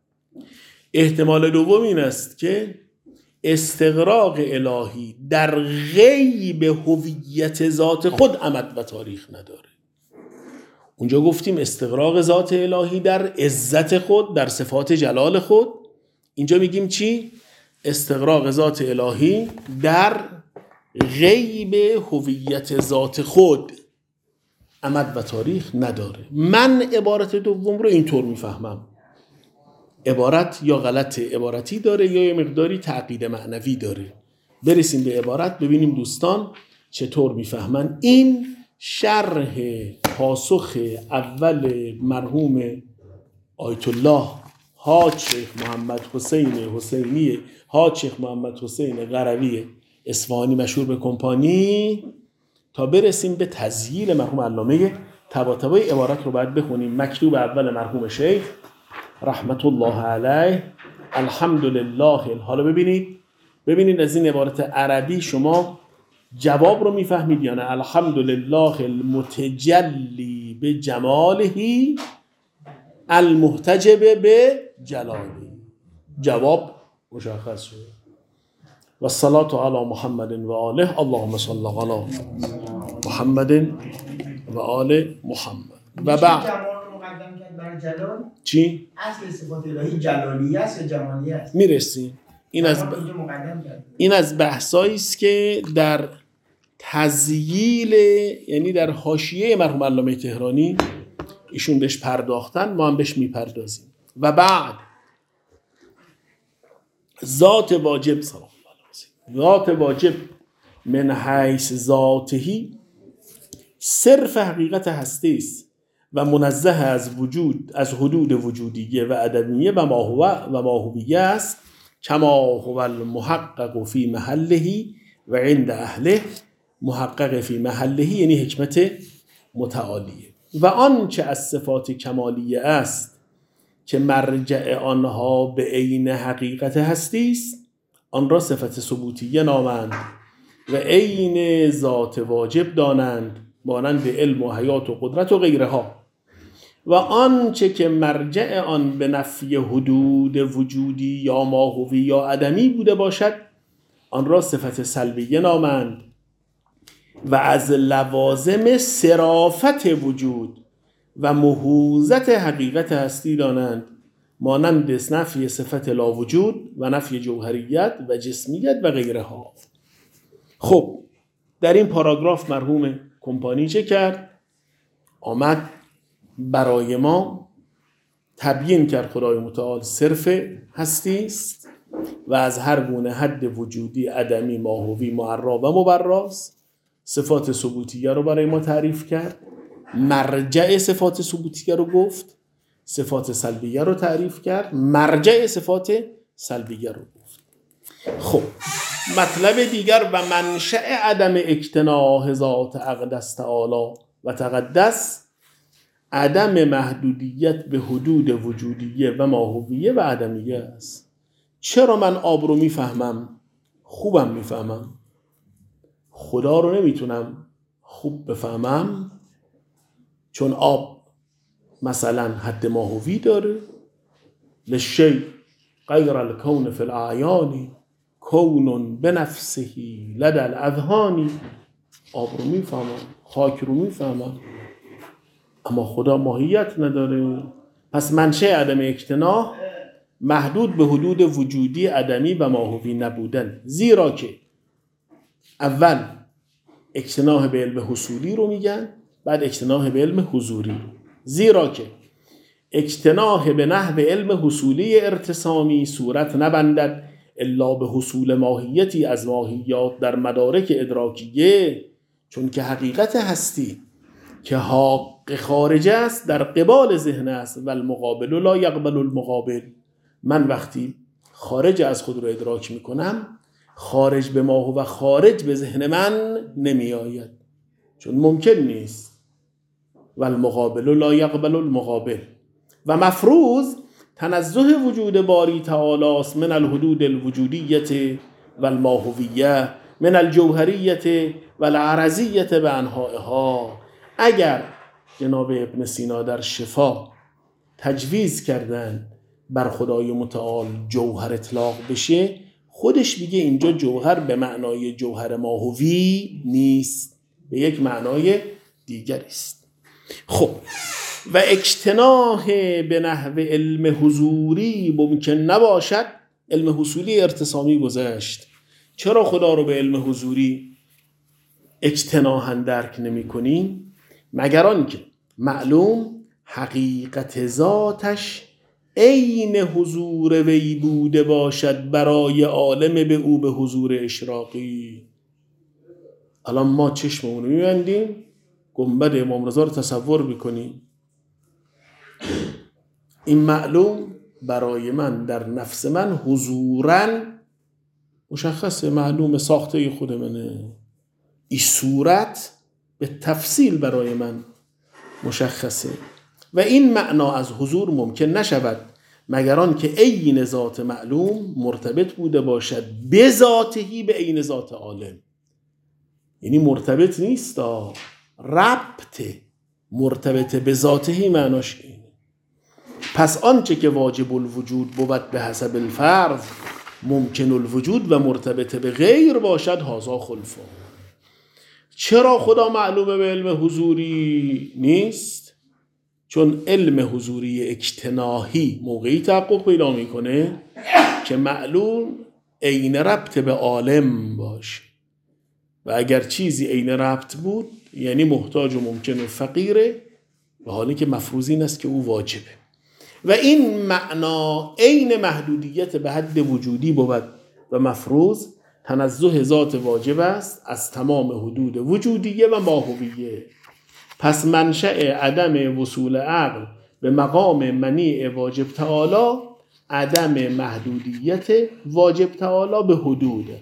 احتمال دوم این است که استغراق الهی در غیب هویت ذات خود امد و تاریخ نداره. اونجا گفتیم استغراق ذات الهی در عزت خود، در صفات جلال خود. اینجا میگیم چی؟ استغراق ذات الهی در غیب هویت ذات خود امد و تاریخ نداره. من عبارت دوم رو اینطور میفهمم. عبارت یا غلط عبارتی داره یا یه مقداری تعقید معنوی داره. برسیم به عبارت ببینیم دوستان چطور میفهمن. این شرح پاسخ اول مرحوم آیت الله حاج شیخ محمد حسین حسینی حاج شیخ محمد حسین قروی اصفهانی مشهور به کمپانی تا برسیم به تذییل مرحوم علامه طباطبایی. عبارت رو باید بخونیم. مکتوب اول مرحوم شیخ رحمت الله علیه الحمدلله. حالا ببینید ببینید از این عبارت عربی شما جواب رو میفهمید یا نه؟ الحمدلله المتجلی به جماله المحتجب به جلاله. جواب مشخص شد. و الصلاة علی محمد و آله. اللهم صل علی محمد و آل محمد. و بعد جمال رو مقدم کرد بر جلال. چی؟ اصل صفات الهی جلالیه است یا جمالیه است؟ میرسیم. این از ب... این از بحثایی است که در تزییل، یعنی در حاشیه مرحوم علامه طهرانی ایشون بهش پرداختن، ما هم بهش میپردازیم. و بعد ذات واجب سلام الله علیه، ذات واجب من حیث ذاتهی صرف حقیقت هستی است و منزه از وجود، از حدود وجودیه و عدمیه و ما هو و ما هویه است، کما هو المحقق فی محله و عند اهله. محقق فی محله یعنی حکمت متعالیه. و آنچه از صفات کمالیه است که مرجع آنها به عین حقیقت هستی است، آن را صفت ثبوتیه نامند و عین ذات واجب دانند، مانند علم و حیات و قدرت و غیرها. و آنچه که مرجع آن به نفی حدود وجودی یا ماهوی یا عدمی بوده باشد، آن را صفت سلبیه نامند و از لوازم صرافت وجود و مهوزت حقیقت هستی دانند، مانند نفی صفت لا وجود و نفی جوهریت و جسمیت و غیرها. خب در این پاراگراف مرحوم کمپانی چه کرد؟ آمد برای ما تبیین کرد خدای متعال صرف هستی است و از هر گونه حد وجودی، عدمی، ماهوی، معرا و مبراست. صفات ثبوتیه رو برای ما تعریف کرد، مرجع صفات ثبوتیه رو گفت، صفات سلبیه رو تعریف کرد، مرجع صفات سلبیه رو گفت. خب مطلب دیگر و منشأ عدم اکتناء ذات اقدس تعالی و تقدس عدم محدودیت به حدود وجودیه و ماهویه و عدمیه است. چرا من آب رو میفهمم؟ خوبم میفهمم. خدا رو نمیتونم خوب بفهمم چون آب مثلا حد ماهوی داره. لشی غیر الکون فی الاعیان کون بنفسهی لدى الاذهان. آب رو میفهمم، خاک رو میفهمم، اما خدا ماهیت نداره. پس منشأ عدم اکتناء محدود به حدود وجودی، عدمی و ماهوی نبودن. زیرا که اول اکتناء به علم حصولی رو میگن، بعد اکتناء به علم حضوری رو. زیرا که اکتناء به نحو علم حصولی ارتسامی صورت نبندد الا به حصول ماهیتی از ماهیات در مدارک ادراکیه، چون که حقیقت هستی که حق خارج است در قبال ذهن است و المقابل لا یقبل المقابل. من وقتی خارج از خود رو ادراک میکنم، خارج به ما و خارج به ذهن من نمی آید، چون ممکن نیست. و المقابل لا یقبل المقابل. و مفروض تنزه وجود باری تعالی است من الحدود الوجودیت و الماهویه، من الجوهریت و العرضیت به انحائها. اگر جناب ابن سینا در شفا تجویز کردن بر خدای متعال جوهر اطلاق بشه، خودش میگه اینجا جوهر به معنای جوهر ماهوی نیست، به یک معنای دیگری است. خب و اجتناح به نحو علم حضوری ممکن نباشد. علم حصولی ارتسامی گذشت. چرا خدا رو به علم حضوری اجتناحاً درک نمی کنیم؟ مگر آنکه معلوم حقیقت ذاتش عین حضور وی بوده باشد برای عالم به او به حضور اشراقی. الان ما چشممون رو می‌بندیم، گنبد امام رضا رو تصور می‌کنیم. این معلوم برای من در نفس من حضوراً مشخصه، معلوم ساخته خود منه. این صورت به تفصیل برای من مشخصه و این معنا از حضور ممکن نشود مگر آن که عین ذات معلوم مرتبط بوده باشد به ذاتهی به عین ذات عالم. یعنی مرتبط نیست، ربط مرتبط به ذاتهی معناش اینه. پس آنچه که واجب الوجود بود به حسب الفرض ممکن الوجود و مرتبط به غیر باشد هذا خلفه. چرا خدا معلومه به علم حضوری نیست؟ چون علم حضوری اجتناحی موقعی تحقق پیدا میکنه که معلوم عین ربط به عالم باشه، و اگر چیزی عین ربط بود یعنی محتاج و ممکن و فقیره، و حالی که مفروض این است که او واجبه. و این معنا عین محدودیت به حد وجودی بود و مفروض تنزه ذات واجب است از تمام حدود وجودیه و ماهویه. پس منشأ عدم وصول عقل به مقام منیع واجب تعالی عدم محدودیت واجب تعالی به حدوده.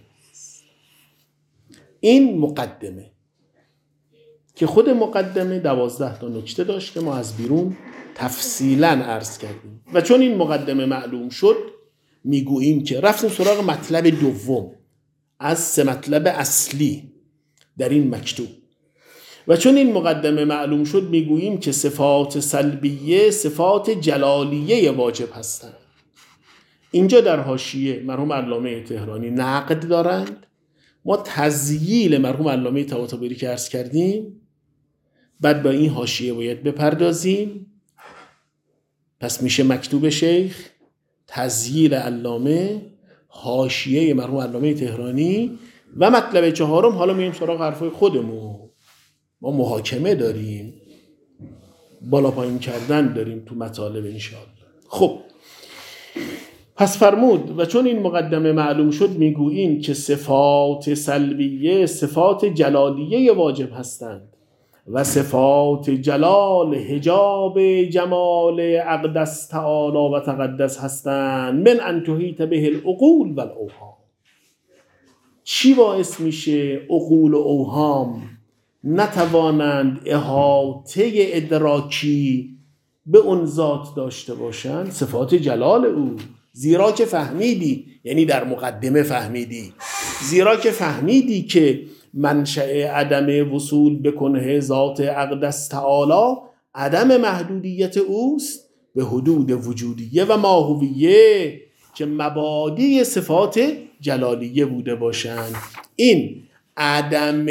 این مقدمه که خود مقدمه دوازده تا نکته داشته، ما از بیرون تفصیلاً عرض کردیم. و چون این مقدمه معلوم شد میگوییم که رفتیم سراغ مطلب دوم از سه مطلب اصلی در این مکتوب. و چون این مقدمه معلوم شد میگوییم که صفات سلبیه صفات جلالیه واجب هستند. اینجا در حاشیه مرحوم علامه تهرانی نقد دارند، ما تزییل مرحوم علامه طباطبایی که عرض کردیم، بعد با این حاشیه باید بپردازیم. پس میشه مکتوب شیخ، تزییل علامه، حاشیه مرحوم علامه تهرانی و مطلب چهارم. حالا میایم سراغ حرفای خودمون. ما محاکمه داریم، بالا پایین کردن داریم تو مطالب انشاءالله. خب پس فرمود و چون این مقدمه معلوم شد میگوییم که صفات سلبیه صفات جلالیه واجب هستند و صفات جلال حجاب جمال اقدس تعالی و تقدس هستند من ان تحیط به العقول و الاوهام. چی باعث میشه عقول و اوهام نتوانند احاطه ادراکی به اون ذات داشته باشند؟ صفات جلال او. زیرا که فهمیدی، یعنی در مقدمه فهمیدی، زیرا که فهمیدی که منشأ عدم وصول به کنه ذات اقدس تعالی عدم محدودیت اوست به حدود وجودیه و ماهویه که مبادی صفات جلالیه بوده باشند. این عدم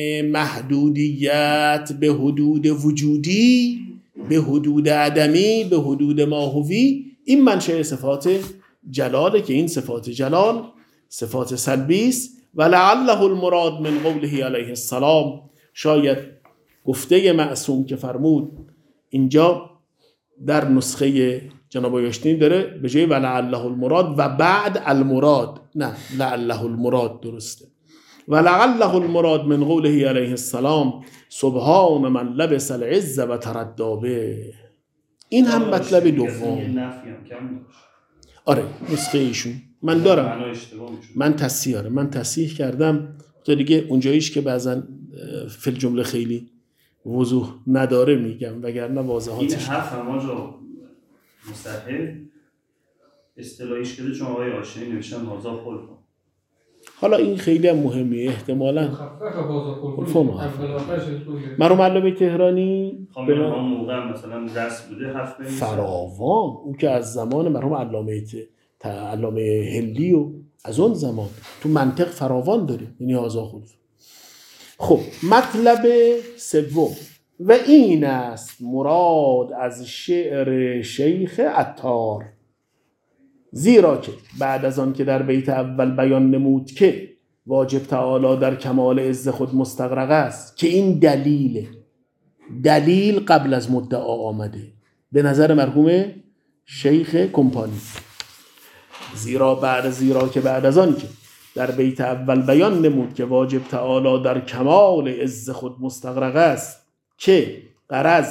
محدودیت به حدود وجودی، به حدود عدمی، به حدود ماهوی، این منشأ صفات جلاله که این صفات جلال صفات سلبی است. و لعله المراد من قوله علیه السلام، شاید گفته معصوم که فرمود اینجا در نسخه جناب آیاشتین داره به جای و لعله المراد و بعد المراد، نه لعله المراد درسته. و لعله المراد من قوله علیه السلام سبحان من لبس العز و تردی به. این هم مطلب دوم. آره نسخه ایشون من دارم، من تصحیح آره من تصحیح کردم تا دیگه اونجاییش که بعضا فی الجمله خیلی وضوح نداره میگم، وگرنه واضحاتش این حرف ما جو مصحح اصطلاحیش کرده چون آقای آشنایی نوشتن هازا خلفه. حالا این خیلی هم مهمیه احتمالاً خلفه مرحوم علامه تهرانی خب اون موقع مثلا دست بوده حرف بنویسه فراوان، اون که از زمان مرحوم علامه علامه هندی و از اون زمان تو منطق فراوان داره، یعنی هازا خلفه. خب مطلب سوم و این است مراد از شعر شیخ عطار، زیرا که بعد از آن که در بیت اول بیان نمود که واجب تعالی در کمال عز خود مستغرق است، که این دلیل دلیل قبل از مدعا آمده به نظر مرحوم شیخ کمپانی. زیرا بعد زیرا که بعد از آن که در بیت اول بیان نمود که واجب تعالی در کمال عز خود مستغرق است، که غرض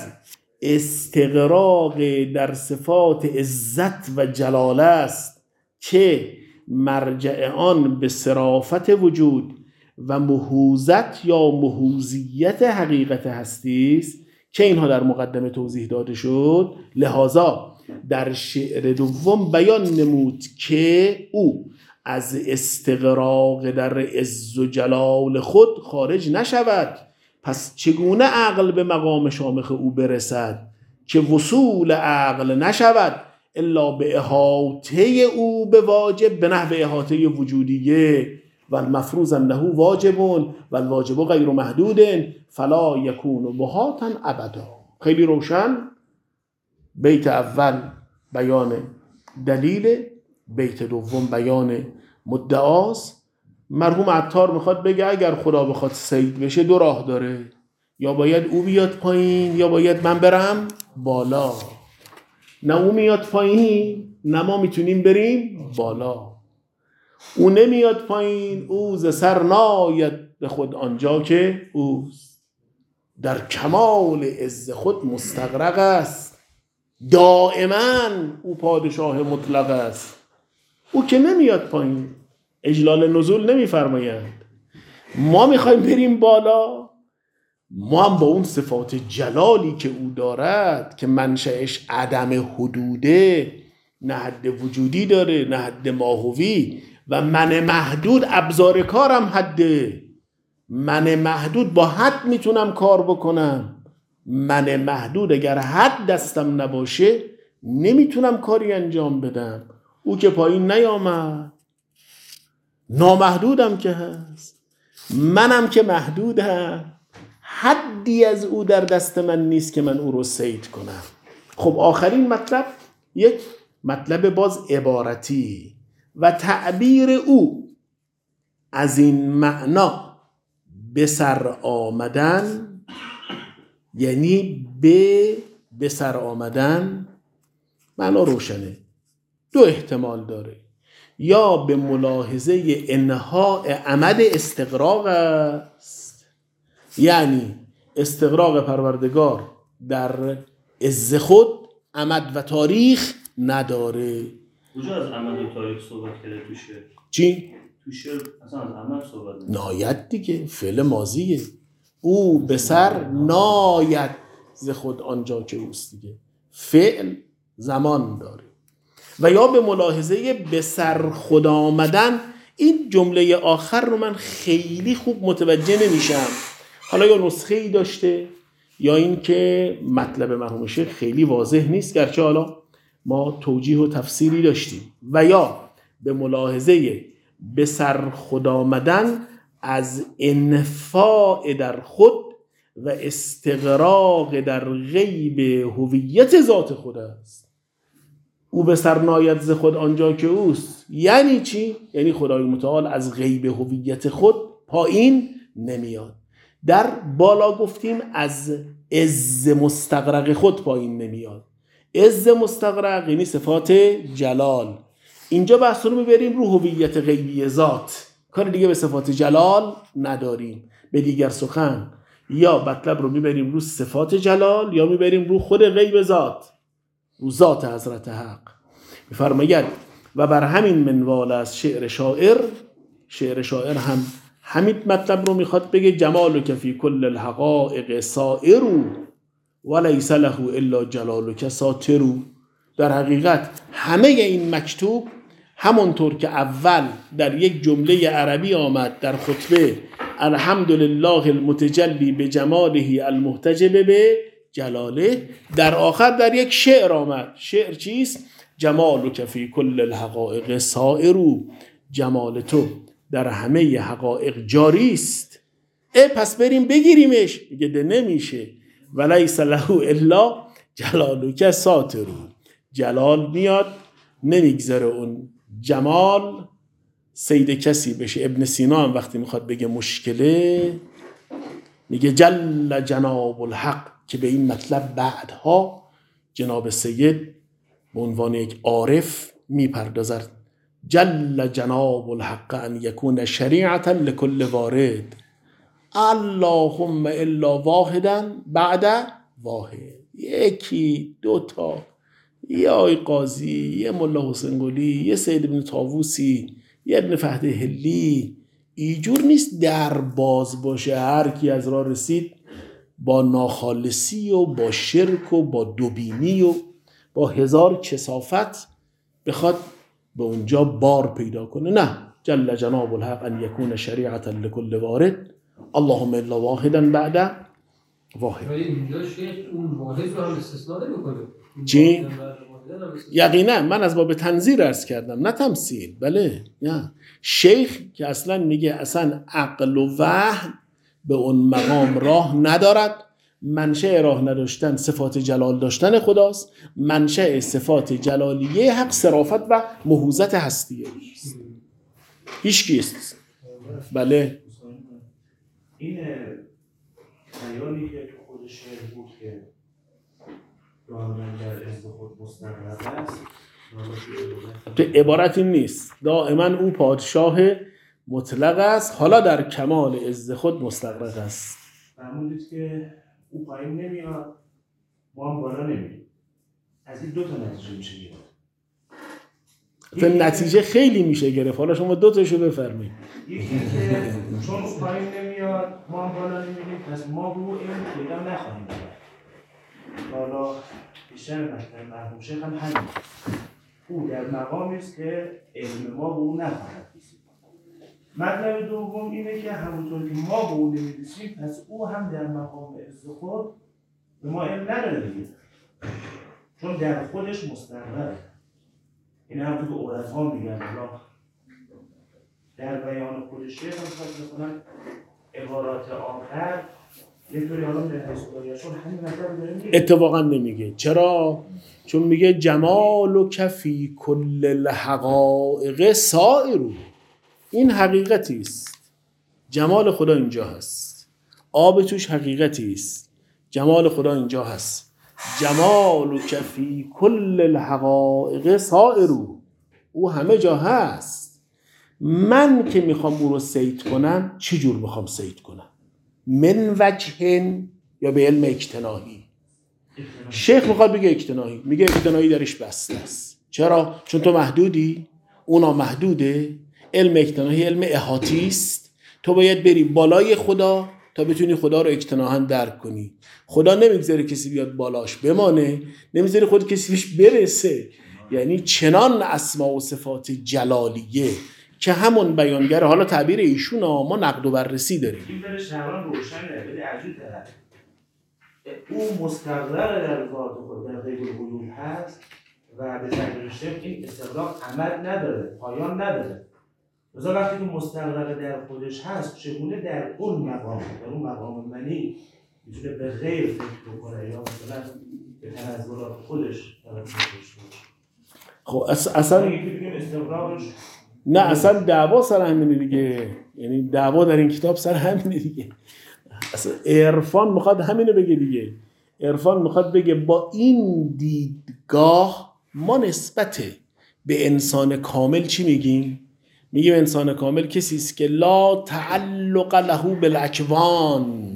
استغراق در صفات عزت و جلال است که مرجع آن به صرافت وجود و مهوزت یا مهوزیت حقیقت هستی است، که اینها در مقدمه توضیح داده شد. لذا در شعر دوم بیان نمود که او از استغراق در عز و جلال خود خارج نشود. پس چگونه عقل به مقام شامخ او برسد که وصول عقل نشود الا به احاطه او به واجب به نحو احاطه وجودیه و المفروض انه واجب و الواجب غیر محدود فلا یکون محاطا ابدا. خیلی روشن. بیت اول بیان دلیل، بیت دوم بیان مدعاست. مرحوم عطار میخواد بگه اگر خدا بخواد سید بشه دو راه داره، یا باید او بیاد پایین یا باید من برم بالا. نه او میاد پایین نه ما میتونیم بریم بالا. او نمیاد پایین، او ز سر ناید به خود آنجا که اوست. در کمال عز خود مستغرق است، دائما او پادشاه مطلق است. او که نمیاد پایین، اجلال نزول نمیفرمایند. ما میخوایم بریم بالا، ما هم با اون صفات جلالی که او دارد که منشأش عدم حدوده، نه حد وجودی داره نه حد ماهوی، و من محدود ابزار کارم حده. من محدود با حد میتونم کار بکنم. من محدود اگر حد دستم نباشه نمیتونم کاری انجام بدم. او که پایین نیامد، نامحدودم که هست، منم که محدودم، حدی از او در دست من نیست که من او رو صید کنم. خب آخرین مطلب یک مطلب باز عبارتی و تعبیر او از این معنا به سر آمدن، یعنی به به سر آمدن معنا روشنه. دو احتمال داره، یا به ملاحظه انهای عمد استغراق است، یعنی استغراق پروردگار در عز خود عمد و تاریخ نداره. کجا از عمد و تاریخ صحبت کرده تو شعر؟ چی؟ تو شعر اصلا از عمد صحبت نمی‌کنه. ناید دیگه، فعل ماضیه. او به سر ناید ز خود آنجا که اوست دیگه. فعل زمان داره. و یا به ملاحظه به سر خود آمدن. این جمله آخر رو من خیلی خوب متوجه نمیشم. حالا یا نسخه ای داشته یا این که مطلب مرحوم شیخ خیلی واضح نیست، گرچه حالا ما توجیه و تفسیری داشتیم. و یا به ملاحظه به سر خود آمدن از انفاع در خود و استغراق در غیب هویت ذات خود است. او به سر ناید ز خود آنجا که اوست یعنی چی؟ یعنی خدای متعال از غیب هویت خود پایین نمیاد. در بالا گفتیم از عز مستغرق خود پایین نمیاد. عز مستغرق یعنی صفات جلال. اینجا بحث رو میبریم رو هویت غیبی ذات، کار دیگه به صفات جلال نداریم. به دیگر سخن یا مطلب رو میبریم رو صفات جلال یا میبریم رو خود غیب ذات، رو ذات حضرت حق. میفرماید و بر همین منوال از شعر شاعر، شعر شاعر هم همین مطلب رو میخواد بگه. جمالک فی کل الحقائق سائر ولیس له الا جلالک ساتر. در حقیقت همه این مکتوب همونطور که اول در یک جمله عربی آمد در خطبه الحمدلله المتجلی به جماله المحتجب به جلاله، در آخر در یک شعر آمد. شعر چیست؟ جمالک فی کل الحقائق سائر. جمال تو در همه حقایق جاری است. اه پس بریم بگیریمش. میگه ده نمیشه. ولیس له الا جلالک ساتر. جلال میاد نمیگذره اون جمال سید کسی بشه. ابن سینا هم وقتی میخواد بگه مشکله میگه جل جناب الحق، که به این مطلب بعدها جناب سید به عنوان یک عارف میپردازد. جل جناب الحق ان یکون شریعتا لکل وارد اللهم الا واحدا بعد واحد. یکی دوتا، یه آی قاضی، یه ملا حسین قلی، یه سید ابن طاووسی، یه ابن فهد هلی، اینجور نیست در باز باشه هر کی از راه رسید با ناخالصی و با شرک و با دوبینی و با هزار کثافت بخواد به اونجا بار پیدا کنه. نه، جل جناب الحق ان یکون شریعتا لکل وارد اللهم الا واحدا بعد واحد. ولی اینجا شیخ اون واحد رو هم استثناء نمی‌کنه. چی؟ یقینا من از باب تنظیر عرض کردم نه تمثیل. بله نه، شیخ که اصلا میگه اصلا عقل و وهم به اون مقام راه ندارد. منشأ راه نداشتن صفات جلال داشتن خداست. منشأ صفات جلالیه حق صرافت و مهوزت هستیه. هیچ کیست. بله این خیالی که تو خود شعر بود که دائما در عز خود مستغرق است، تو عبارت این نیست. دائما او پادشاه مطلق است، حالا در کمال عز خود مستغرق است. فرمودید که او پایین نمیاد، ما هم بالا نمیریم. از این دو تا نتیجه میشه گرفت. تو نتیجه خیلی میشه گرفت. حالا شما دو تاشو بفرمایید. یکی که چون او پایین نمیاد ما هم بالا نمیریم، پس ما به او علم پیدا نخواهیم کرد. حالا بیشتر مطلب مرحوم شیخ هم همین، او در مقامی است که علم ما به او نخواهد رسید. مطلب دوم اینه که همونطور که ما به او نمیرسیم، پس او هم در مقام عز خود به ما علم نداره دیگه، چون در خودش مستقره. این هم تو که عرفا میگن در بیان خود شیخ هم خواهد میکنن عبارات آخر یه طوری حالا در حسابیشون همین مطلب داره میگه. اتفاقا نمیگه. چرا؟ چون میگه جمال و کفی کل الحقائق سائرو. این حقیقتی است، جمال خدا اینجا هست. آب توش حقیقتی است، جمال خدا اینجا هست. جمال و کفی کل الحقائق سائرو، او همه جا هست. من که میخوام او رو صید کنم، چی جور میخوام صید کنم؟ من وجهن یا به علم اجتناحی؟ شیخ میخواد بگه اجتناحی، میگه اجتناحی درش بسته است. چرا؟ چون تو محدودی، اونا محدوده. علم اجتناحی علم احاطی است. تو باید بری بالای خدا تا بتونی خدا رو اجتناحاً درک کنی. خدا نمیگذاره کسی بیاد بالاش بمانه، نمیذاره خود کسی بهش برسه. یعنی چنان اسما و صفات جلالیه که همون بیانگر، حالا تعبیر ایشون ما نقد و بررسی داریم. این بره شهران روشنه، بده عجول طرف او مستقرق در ذات خود در غیب الوجود هست و به تعبیر شیخ این استقراق عمد نداره، پایان نداره. مثلا وقتی که مستقرق در خودش هست، چگونه در اون مقام، در اون مقام منی میتونه به غیر فکر بکنه یا مثلا به تنزلات خودش توجه کنه. خب اصلا استقراقش نه، اصلا دعوا سر همینه دیگه. یعنی دعوا در این کتاب سر همینه دیگه. اصلا عرفان میخواد همینه بگه دیگه. عرفان میخواد بگه با این دیدگاه ما نسبت به انسان کامل چی میگیم؟ میگیم انسان کامل کسی است که لا تعلق له بالاکوان،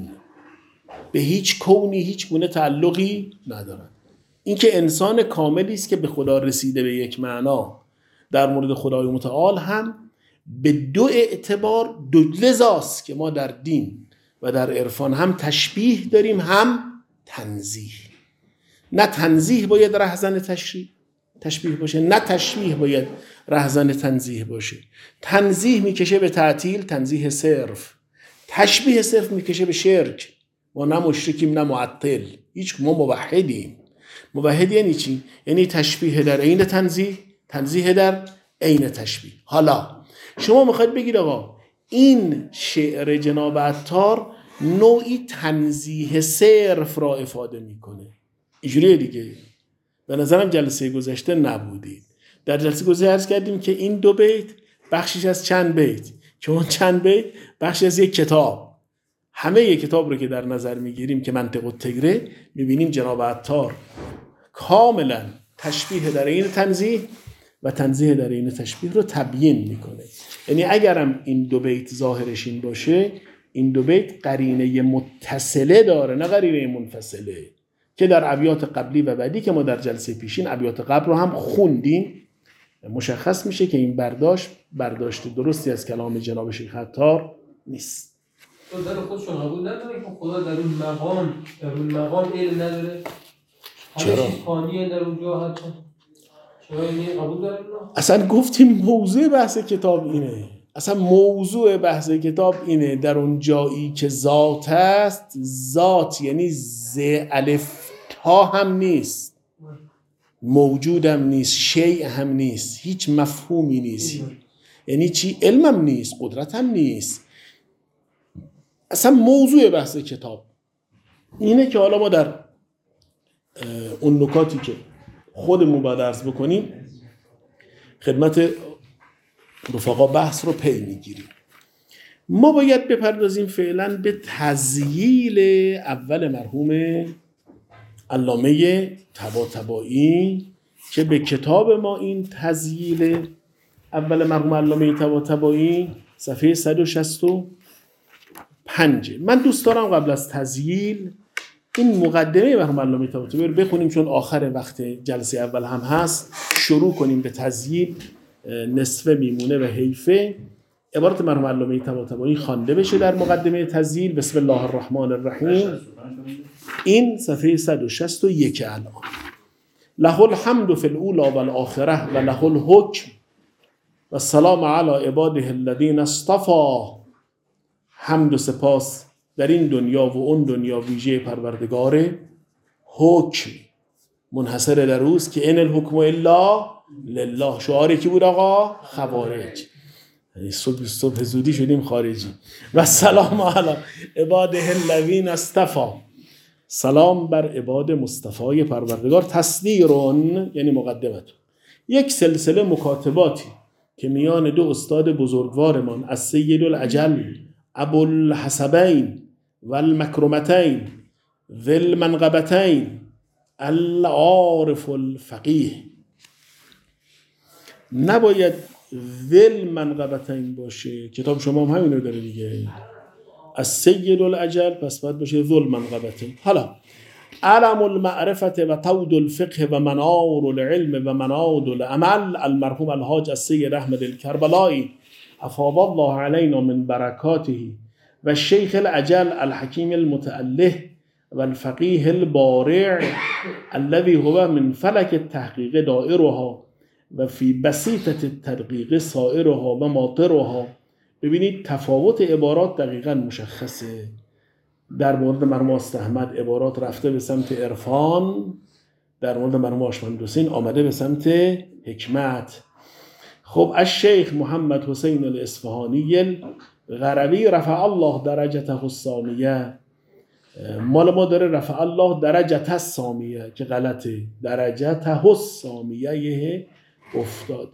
به هیچ کونی هیچ گونه تعلقی ندارد. این که انسان کاملی است که به خدا رسیده به یک معنا. در مورد خدای متعال هم به دو اعتبار دو لذاست که ما در دین و در عرفان هم تشبیه داریم هم تنزیه. نه تنزیه باید رهزن تشریح تشبیه باشه، نه تشبیه باید رهزن تنزیه باشه. تنزیه میکشه به تعطیل، تنزیه صرف. تشبیه صرف میکشه به شرک. ما نه مشرکیم نه معطل، هیچ ما موحدیم. موحد یعنی چی؟ یعنی تشبیه در عین تنزیه، تنزیه در عین تشبیه. حالا شما میخواید بگید آقا این شعر جناب عطار نوعی تنزیه صرف را افاده میکنه. اینجوریه دیگه. به نظرم جلسه گذشته نبودید. در جلسه گذشته عرض کردیم که این دو بیت بخشش از چند بیت، که اون چند بیت بخشی از یک کتاب. همه یک کتاب رو که در نظر میگیریم که منطق التگره، میبینیم جناب عطار کاملا تشبیه در این تنزیه و تنزیه در این تشبیه رو تبیین میکنه. یعنی اگرم این دو بیت ظاهرش این باشه، این دو بیت قرینه متصله داره نه قرینه منفصله، که در ابیات قبلی و بعدی که ما در جلسه پیشین ابیات قبل رو هم خوندیم مشخص میشه که این برداشت برداشت درستی از کلام جناب شیخ عطار نیست. تو در خودشون قبول نداره که خدا در اون مقام در اون مقام علم نداره. چرا؟ همه چیز فانیه در اونجا حتی. چرا این قبول داره؟ اصلا گفتیم موضوع بحث کتاب اینه. اصلا موضوع بحث کتاب اینه در اون جایی که ذات است، ذات یعنی ز الف تا هم نیست، موجودم نیست، شیء هم نیست، هیچ مفهومی نیست. یعنی چی؟ علمم نیست، قدرتم نیست. اصلا موضوع بحث کتاب اینه که حالا ما در اون نکاتی که خودمون باید عرض بکنیم خدمت رفقا بحث رو پی میگیریم. ما باید بپردازیم فعلا به تذییل اول مرحوم علامه طباطبایی که به کتاب ما این تذییل اول مرحوم علامه طباطبایی صفحه صد و شصت و پنج. من دوست دارم قبل از تذییل این مقدمه مرحوم علامه طباطبایی رو بخونیم، چون آخر وقت جلسه اول هم هست. شروع کنیم به تذییل نصفه میمونه و حیفه. عبارت مرحوم علامه طباطبایی خوانده بشه در مقدمه تذییل. بسم الله الرحمن الرحیم. این صفحه صد و شصت و یک الان. له الحمد فی الاولی و الاخره و له الحکم و السلام علی عباده الذین اصطفی. حمد و سپاس در این دنیا و اون دنیا ویژه پروردگار حکم منحصر در اوست که ان الحکم الا لله. شعاری کی بود آقا؟ خوارج. صبح صبح زودی شدیم خارجی. و سلام علی عباده الذین اصطفی. سلام بر عباد مصطفی پروردگار. تصدیرون یعنی مقدمتون، یک سلسله مکاتباتی که میان دو استاد بزرگوارمان از سید العجل ابوالحسبین و المکرمتین ذی المنقبتین العارف الفقیه. نباید ذی المنقبتین باشه، کتاب شما هم همینو داره دیگه، از سید العجل، پس باید باشه ذو المنقبتین. حالا علم المعرفة و طود الفقه و منار العلم و مناد العمل المرحوم الحاج السید احمد الکربلایی افاض الله علینا من برکاته و الشیخ العجل الحکیم المتأله و الفقیه البارع الذي هو من فلک التحقیق دائرها و فی بسیطة التدقیق سائرها و ماطرها. ببینید تفاوت عبارات دقیقا مشخصه. در مورد مرحوم احمد عبارات رفته به سمت عرفان، در مورد مرحوم هاشمی حسین آمده به سمت حکمت. خب الشیخ محمد حسین الاصفهانی الغربی رفع الله درجته السامیه. مال ما داره رفع الله درجته السامیه که غلطه، درجته السامیه افتاده.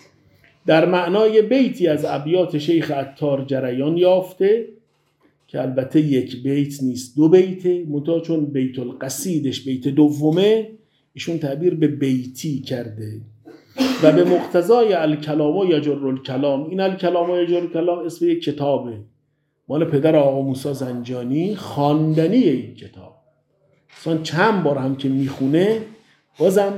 در معنای بیتی از ابیات شیخ عطار جریان یافته که البته یک بیت نیست، دو بیته، منتها چون بیت القصیدش بیت دومه ایشون تعبیر به بیتی کرده. و به مقتضای الکلام یجر الکلام. این الکلام یجر الکلام اسم یک کتابه مال پدر آقا موسی زنجانی، خواندنی این کتاب. اصلا چند بار هم که میخونه بازم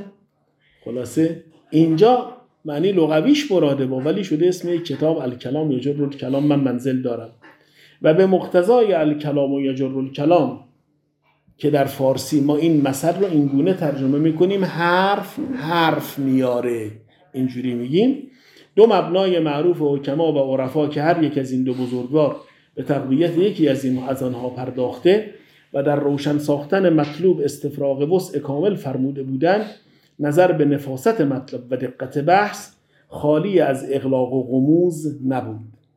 خلاصه اینجا معنی لغویش مراده با، ولی شده اسم یک کتاب الکلام یجر الکلام. من منزل دارم. و به مقتضای الکلام و یجر الکلام که در فارسی ما این مثل رو اینگونه ترجمه میکنیم، حرف حرف میاره، اینجوری میگیم. دو مبنای معروف و حکما و عرفا که هر یک از این دو بزرگوار به تقویت یکی از این از آنها پرداخته و در روشن ساختن مطلوب استفراغ وسع کامل فرموده بودند، نظر به نفاست مطلب و دقت بحث خالی از اغلاق و غموز نبود.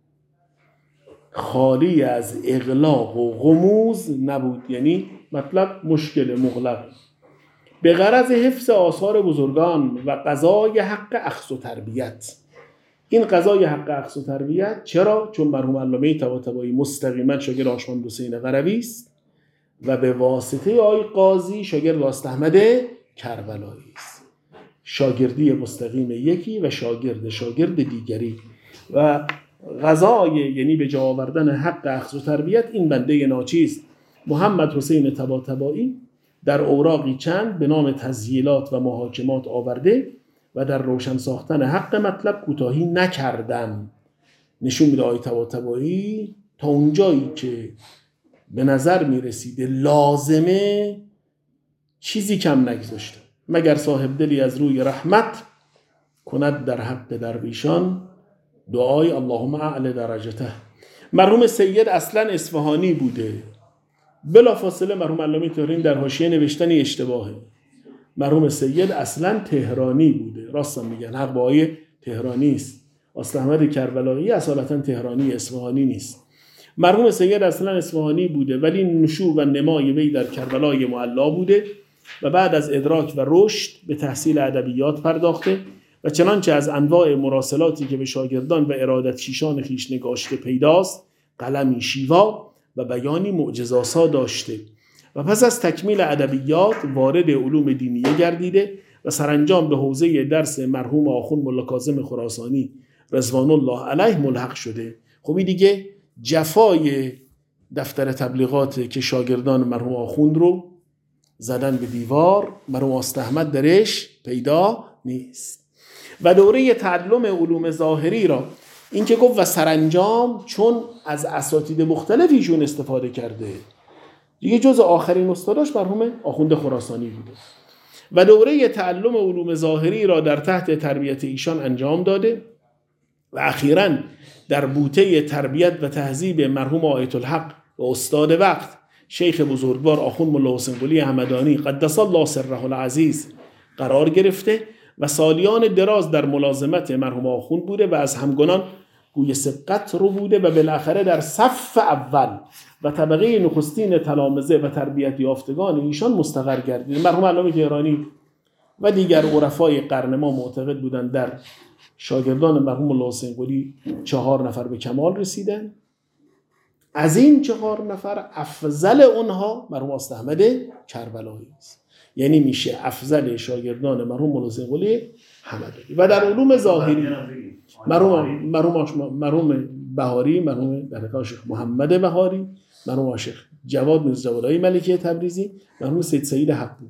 خالی از اغلاق و غموز نبود یعنی مطلب مشکل مغلق، به غرض حفظ آثار بزرگان و قضای حق اخذ و تربیت. این قضای حق اخذ و تربیت چرا؟ چون مرحوم علامه طباطبایی مستقیما شاگرد هاشمی حسین غربی است و به واسطه آقای قاضی شاگرد راست احمد کربلایی است. شاگردی مستقیم یکی و شاگرد شاگرد دیگری. و غذای یعنی به جا آوردن حق اخذ و تربیت این بنده ناچیز محمد حسین طباطبایی در اوراقی چند به نام تسهیلات و محاکمات آورده و در روشن ساختن حق مطلب کوتاهی نکردن. نشون میده آقای طباطبایی تا اونجایی که به نظر میرسیده لازمه چیزی کم نگذاشته، مگر صاحب دلی از روی رحمت کند در حق درویشان دعای اللهم اعلی درجته. مرحوم سید اصلا اصفهانی بوده، بلافاصله مرحوم علامه طاهری در حاشیه نوشتن اشتباهه. مرحوم سید اصلا تهرانی بوده، راست میگن، حق با آیه تهرانی است. اصل احمد کربلایی اصالتا تهرانی اصفهانی نیست. مرحوم سید اصلا اصفهانی بوده ولی نشو و نمای وی در کربلای معلا بوده و بعد از ادراک و رشد به تحصیل ادبیات پرداخته و چنانچه از انواع مراسلاتی که به شاگردان و ارادت شیشان خیش نگاشته پیداست، قلمی شیوا و بیانی معجزاسا داشته و پس از تکمیل ادبیات وارد علوم دینیه گردیده و سرانجام به حوزه درس مرحوم آخوند ملا کاظم خراسانی رضوان الله علیه ملحق شده. خب دیگه جفای دفتر تبلیغات که شاگردان مرحوم آخوند رو زدن به دیوار، مرحوم آست احمد درش پیدا نیست. و دوره تعلم علوم ظاهری را این که گفت و سرانجام چون از اساتید مختلفیشون استفاده کرده، دیگه جز آخرین استاداش مرحوم آخوند خراسانی بوده و دوره تعلم علوم ظاهری را در تحت تربیت ایشان انجام داده و اخیراً در بوته تربیت و تهذیب مرحوم آیت الحق و استاد وقت شیخ بزرگوار آخوند ملا حسین قلی احمدانی قدس الله سره العزیز قرار گرفته و سالیان دراز در ملازمت مرحوم آخوند بوده و از همگنان گوی سبقت رو بوده و بالاخره در صف اول و طبقه نخستین تلامذه و تربیت یافتگان ایشان مستقر گردید. مرحوم علامه طاهری و دیگر عرفای قرن ما معتقد بودند در شاگردان مرحوم ملا حسین قلی چهار نفر به کمال رسیدن. از این چهار نفر افضل اونها مرحوم آست احمد کربلایی است، یعنی میشه افضل شاگردان مرحوم ملا حسین قلی حمدانی. و در علوم ظاهری مرحوم مرحوم مرحوم بهاری، مرحوم در حقیقت شیخ محمد بهاری، مرحوم شیخ جواد میرزا جوادی ملکی تبریزی، مرحوم سید سعید حقوقی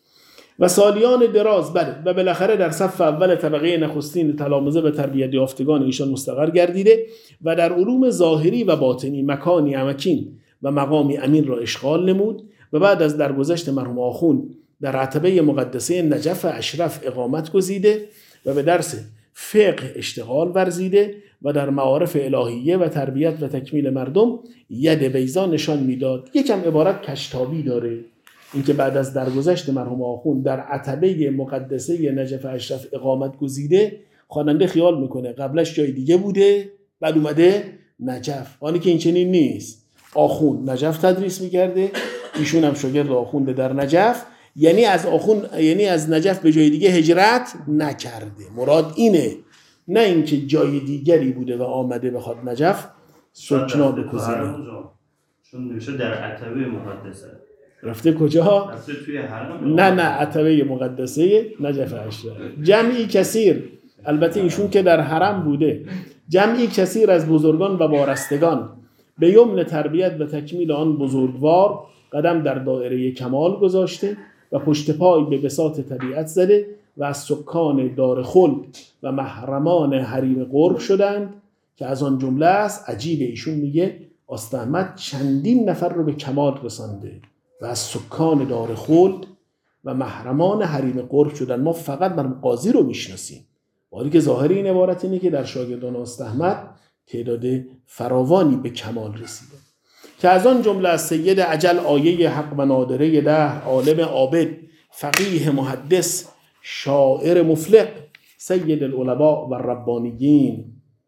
و سالیان دراز بله و بالاخره در صف اول طبقه نخستین تلامذه و تربیت یافتگان ایشان مستقر گردیده و در علوم ظاهری و باطنی مکانی امکین و مقامی امین را اشغال نمود و بعد از درگذشت مرحوم آخوند در عتبه مقدسه نجف اشرف اقامت گزیده و به درس فقه اشتغال ورزیده و در معارف الهیه و تربیت و تکمیل مردم ید بیضا نشان میداد. یکم عبارت کشتابی داره، اینکه بعد از درگذشت مرحوم آخوند در عتبه مقدسه نجف اشرف اقامت گزیده، خواننده خیال میکنه قبلش جای دیگه بوده بعد اومده نجف، حالی که این چنین نیست. آخوند نجف تدریس میکرده، ایشون هم شاگرد آخوند در نجف، یعنی از آخوند یعنی از نجف به جای دیگه هجرت نکرده. مراد اینه، نه اینکه جای دیگری بوده و آمده بخواد نجف سکنا بگذاره. چون نوشته در عتبه مقدسه. رفته کجا؟ رفته توی حرم. نه نه عتبه مقدسه نجف اشرف. جمعی کثیر، البته ایشون که در حرم بوده، جمعی کثیر از بزرگان و وارستگان به یمن تربیت و تکمیل آن بزرگوار قدم در دایره کمال گذاشته و پشت پای به بساط طبیعت زده و از سکان دار خلد و محرمان حریم قرب شدند که از آن جمله است. عجیب، ایشون میگه آست احمد چندین نفر رو به کمال رسانده و از سکان دار خلد و محرمان حریم قرب شدند. ما فقط مرحوم قاضی رو میشناسیم، ولی که ظاهر این عبارت اینه که در شاگردان آست احمد تعداد فراوانی به کمال رسیده که از آن جمله از سید عجل آیه حق و نادره دهر، عالم عابد، فقیه محدث، شاعر مفلق، سید العلماء و ربانیین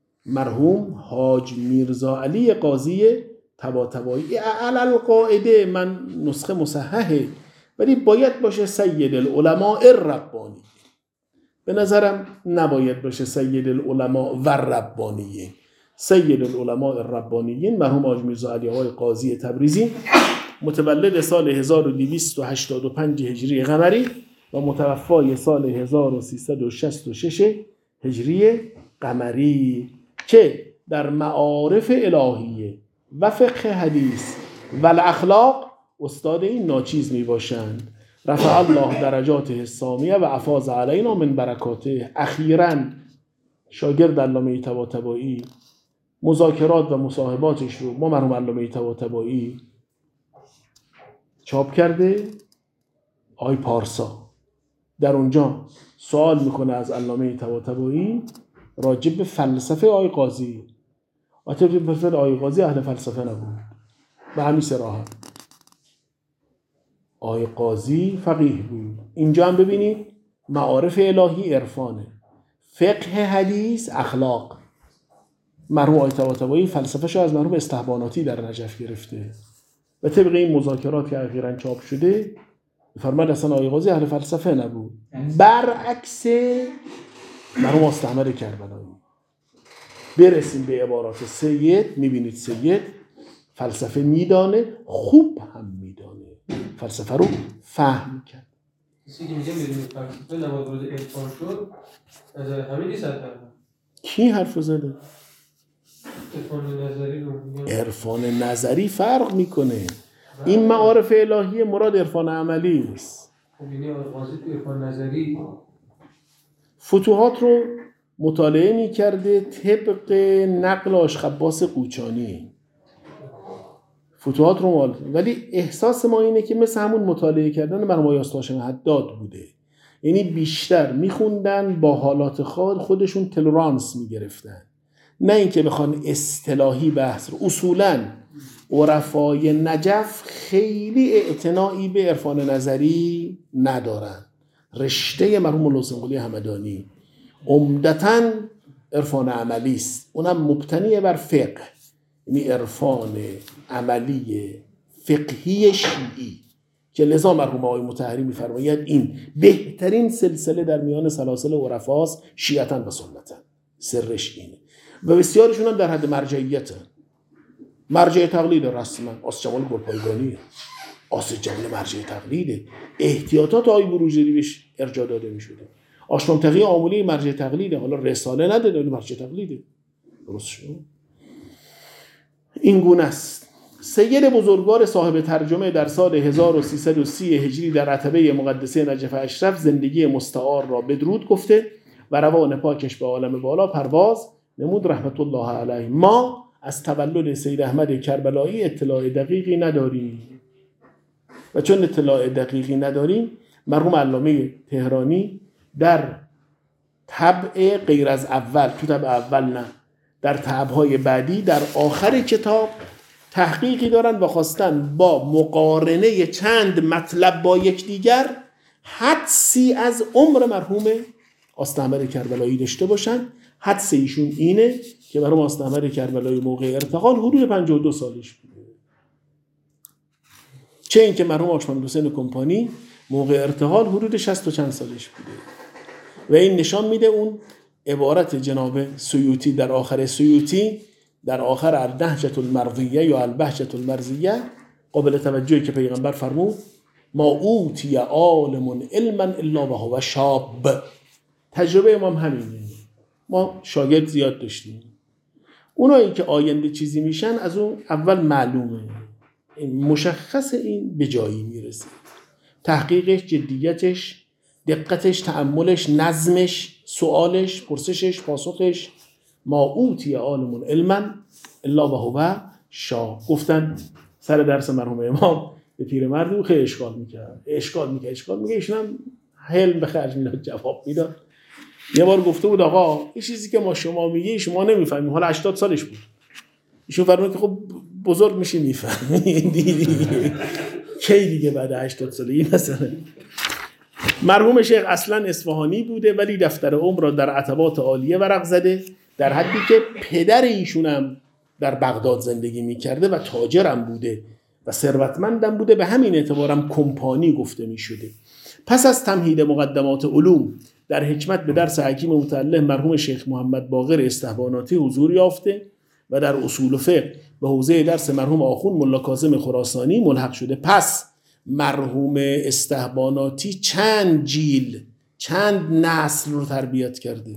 مرحوم حاج میرزا علی قاضی طباطبایی. علل قاعده من نسخه مصححه ولی باید باشه سید العلماء الربانی، به نظرم نباید باشه سید العلماء و ربانیین. سید العلماء الربانیین مرحوم حاج میرزا علی آقای قاضی تبریزی، متولد سال هزار و دویست و هشتاد و پنج هجری قمری و متوفای سال هزار و سیصد و شصت و شش هجری قمری، که در معارف الهیه و فقه حدیث و الاخلاق استاد این ناچیز می باشند. رفع الله درجاته السامیه و افاض علینا من برکاته. اخیراً شاگرد علامه طباطبایی مذاکرات و مصاحباتش رو ما مرحوم علامه طباطبایی چاپ کرده. آقای پارسا در اونجا سوال میکنه از علامه طباطبایی راجع به فلسفه آقای قاضی. البته فلسفه آقای قاضی اهل فلسفه نبود به همین صراحت. آقای قاضی فقیه بود. اینجا هم ببینید معارف الهی عرفانه، فقه حدیث اخلاق. مرحوم آقای طباطبایی فلسفه‌شو از مرحوم استحباناتی در نجف گرفته و طبق این مذاکرات که اخیراً چاپ شده فرمود اصلا آقای قاضی اهل فلسفه نبود، برعکس مرحوم آست احمد کربلایی. برسیم به عبارات سید، میبینید سید فلسفه میدانه، خوب هم میدانه، فلسفه رو فهم کرد. کسی که میگه میدونید فلسفه نماد روز عرفان شد نظر همه نیست. کی حرف زده؟ عرفان نظری رو عرفان نظری فرق میکنه. این معارف الهی مراد عرفان عملی است. خب یعنی قاضی تو عرفان نظری فتوحات رو مطالعه میکرده طبق نقل آشخباس قوچانی. فتوحات رو مال، ولی احساس ما اینه که مثل همون مطالعه کردن مرحوم آقای هاشم حداد بوده. یعنی بیشتر میخوندن با حالات خود خودشون تلرانس میگرفتن، نه اینکه بخوان اصطلاحی بحث رو. اصولاً عرفای نجف خیلی اعتنایی به عرفان نظری ندارن. رشته مرحوم حسین قلی همدانی عمدتاً عرفان عملی است، اونم مبتنی بر فقه، یعنی عرفان عملی فقهی شیعی که لذا مرحوم آقای مطهری می‌فرماید این بهترین سلسله در میان سلاسل عرفاست شیعتاً و سنتاً. سرش اینه و بسیارشون هم در حد مرجعیتن. مرجع تقلید رسما آس جمال گلپایگانیه، آس جمال مرجع تقلیده. احتیاطات آقای بروجردی بهش ارجاع داده می‌شده. آشمانتقی آمولی مرجع تقلیده، حالا رساله نداره ولی مرجع تقلیده. درست شد؟ این گونه است. سید بزرگوار صاحب ترجمه در سال هزار و سیصد و سی هجری در عتبه مقدسه نجف اشرف زندگی مستعار را بدرود گفته و روان پاکش به عالم بالا پرواز نمود رحمت الله علیه. ما از تولد سید احمد کربلایی اطلاع دقیقی نداریم و چون اطلاع دقیقی نداریم مرحوم علامه تهرانی در طبع غیر از اول، تو طبع اول نه، در طبعهای بعدی در آخر کتاب تحقیقی دارن و خواستن با مقارنه چند مطلب با یکدیگر حدسی از عمر مرحوم آست احمد کربلایی داشته باشن. حدس ایشون اینه که مرحوم آست احمد کربلایی موقع ارتقال حدود پنجاه و دو سالش بوده، چه اینکه مرحوم حاج محمد حسین کمپانی موقع ارتقال حدود شصت و چند سالش بوده. و این نشان میده اون عبارت جناب سیوطی در آخر سیوطی در آخر النهجة المرضیه یا البهجة المرضیه قابل توجهی که پیغمبر فرمود ما اوتی عالم علما الا وهو شاب. تجربه ما هم همینه. ما شاگرد زیاد داشتیم، اونایی که آینده چیزی میشن از اون اول معلومه، این مشخص، این به جایی میرسه. تحقیقش، جدیتش، دقتش، تأملش، نظمش، سوالش، پرسشش، پاسخش. ما اوتی عالم علما الا وهو شاب. گفتن سر درس مرحوم امام به پیرمردی او خیلی اشکال میکرد اشکال میکرد اشکال میکرد ایشون هم حلم به خرج میداد، جواب میداد. یه بار گفته بود آقا این چیزی که ما شما میگی شما نمیفهمیم. حالا هشتاد سالش بود. ایشون فرمود که خب بزرگ میشی میفهمی. دیدی کی دیگه بعد هشتاد سالگی مثلا. مرحوم شیخ اصلا اصفهانی بوده ولی دفتر عمر را در عتبات عالیه ورق زده، در حدی که پدر ایشون هم در بغداد زندگی میکرده و تاجرم بوده و ثروتمندم بوده، به همین اعتبارم کمپانی گفته میشده. پس از تمهید مقدمات علوم در حکمت به درس حکیم متعلم مرحوم شیخ محمد باقر استحباناتی حضور یافته و در اصول فقه به حوزه درس مرحوم آخوند ملا کاظم خراسانی ملحق شده. پس مرحوم استحباناتی چند جیل، چند نسل رو تربیت کرده.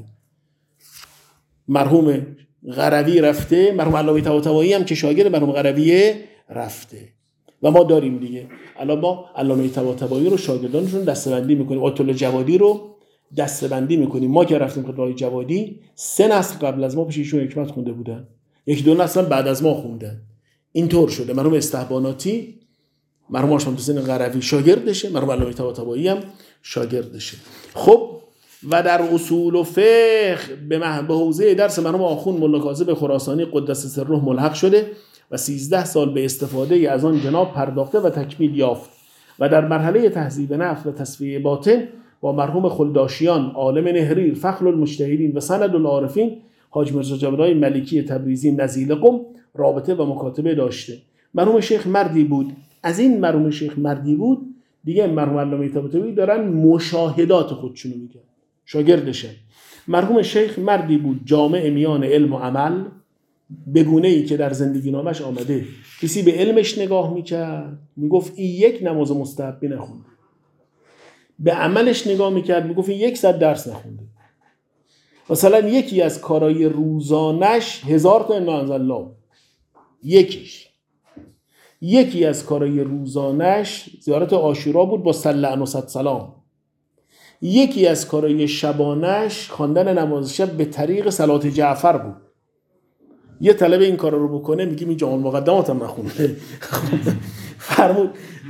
مرحوم قروی رفته، مرحوم علامه طباطبایی هم که شاگرد مرحوم قرویه رفته و ما داریم دیگه. الان ما علامه طباطبایی رو شاگردانشون دسته‌بندی میکنیم، آیت الله جوادی رو دسته‌بندی میکنیم. ما که رفتیم خدمت جوادی سه نسل قبل از ما پیش ایشون حکمت خونده بودن، یکی دو نسل بعد از ما خوندن. اینطور شده. مرحوم استحباناتی، مرحوم هاشم حسین قروی شاگردشه، مرحوم علامه طباطبایی هم شاگردشه. خب و در اصول و فقه به به حوزه درس مرحوم آخوند ملا کاظم خراسانی قدس سره ملحق شده و سیزده سال به استفاده از آن جناب پرداخته و تکمیل یافت و در مرحله تهذیب نفس و تصفیه باطن با مرحوم خلداشیان عالم نهریر فخر المجتهدین و سند العارفین حاج میرزا جبرائیل ملکی تبریزی نزیل قم رابطه و مکاتبه داشته. مرحوم شیخ مردی بود. از این مرحوم شیخ مردی بود دیگه مرحوم علامه طباطبایی دارن مشاهدات خودشونو میگن، شاگردشن. مرحوم شیخ مردی بود جامع میان علم و عمل، به گونه‌ای که در زندگی نامش آمده کسی به علمش نگاه میکرد میگفت این یک نماز مستحبی نخونده، به عملش نگاه میکرد میگفت این یک صد درس نخونده. مثلا یکی از کارهای روزانش هزار تا انا انزل الله، یکیش یکی از کارهای روزانش زیارت عاشورا بود با صلی و صد سلام، یکی از کارهای شبانش خواندن نماز شب به طریق صلات جعفر بود. یه طلبه این کار رو بکنه میگیم این جامع مقدمات هم نخونده. فرمود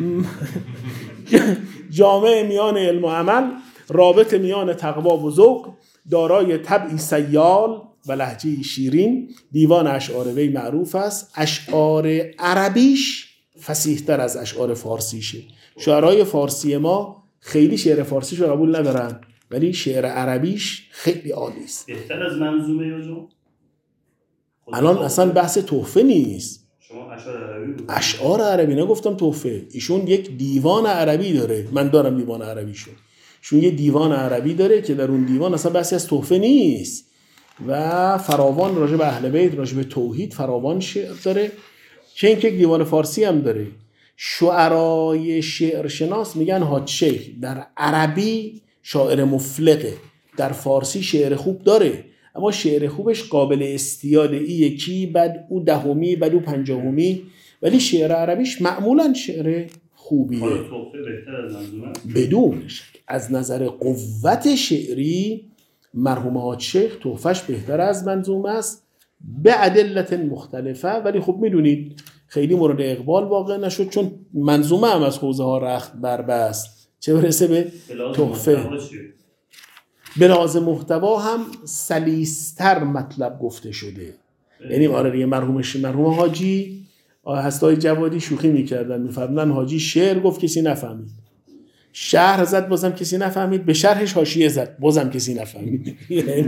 جامع میان علم و عمل، رابط میان تقوا و ذوق، دارای طبعی سیال و لهجه شیرین. دیوان اشعار وی معروف است. اشعار عربیش فصیح‌تر از اشعار فارسیشه. شعرهای فارسی ما خیلی شعر فارسیش رو قبول ندارن ولی شعر عربیش خیلی عالی است. بهتر از منظومه یا جو؟ الان اصلا بحث تحفه نیست. شما اشعار عربی بود؟ اشعار عربی نگفتم تحفه. ایشون یک دیوان عربی داره. من دارم دیوان عربیشو. ایشون یه دیوان عربی داره که در اون دیوان اصلا بحثی از تحفه نیست و فراوان راجع به اهل بیت، راجع به توحید فراوان شعر داره. چه اینکه یک دیوان فارسی هم داره. شعرای شعر شناس میگن حاج شیخ در عربی شاعر مفلقه، در فارسی شعر خوب داره اما شعر خوبش قابل استیاد، ای یکی بعد او دهمی بعد او پنجاهمی، ولی شعر عربیش معمولا شعر خوبیه. حالا تحفه بهتر از منظومه؟ بدون شک از نظر قوت شعری مرحوم حاج شیخ تحفهش بهتر از منظومه است به ادلت مختلفه، ولی خب میدونید خیلی مورد اقبال واقع نشد چون منظومه هم از حوزه ها رخت بربست، چه برسه به تحفه. به لحاظ محتوا هم سلیستر مطلب گفته شده. یعنی آره یه مرحومش مرحوم حاجی هستای جوادی شوخی میکردن، میفرمودن حاجی شعر گفت کسی نفهمید، شرح زد بازم کسی نفهمید، به شرحش حاشیه زد بازم کسی نفهمید.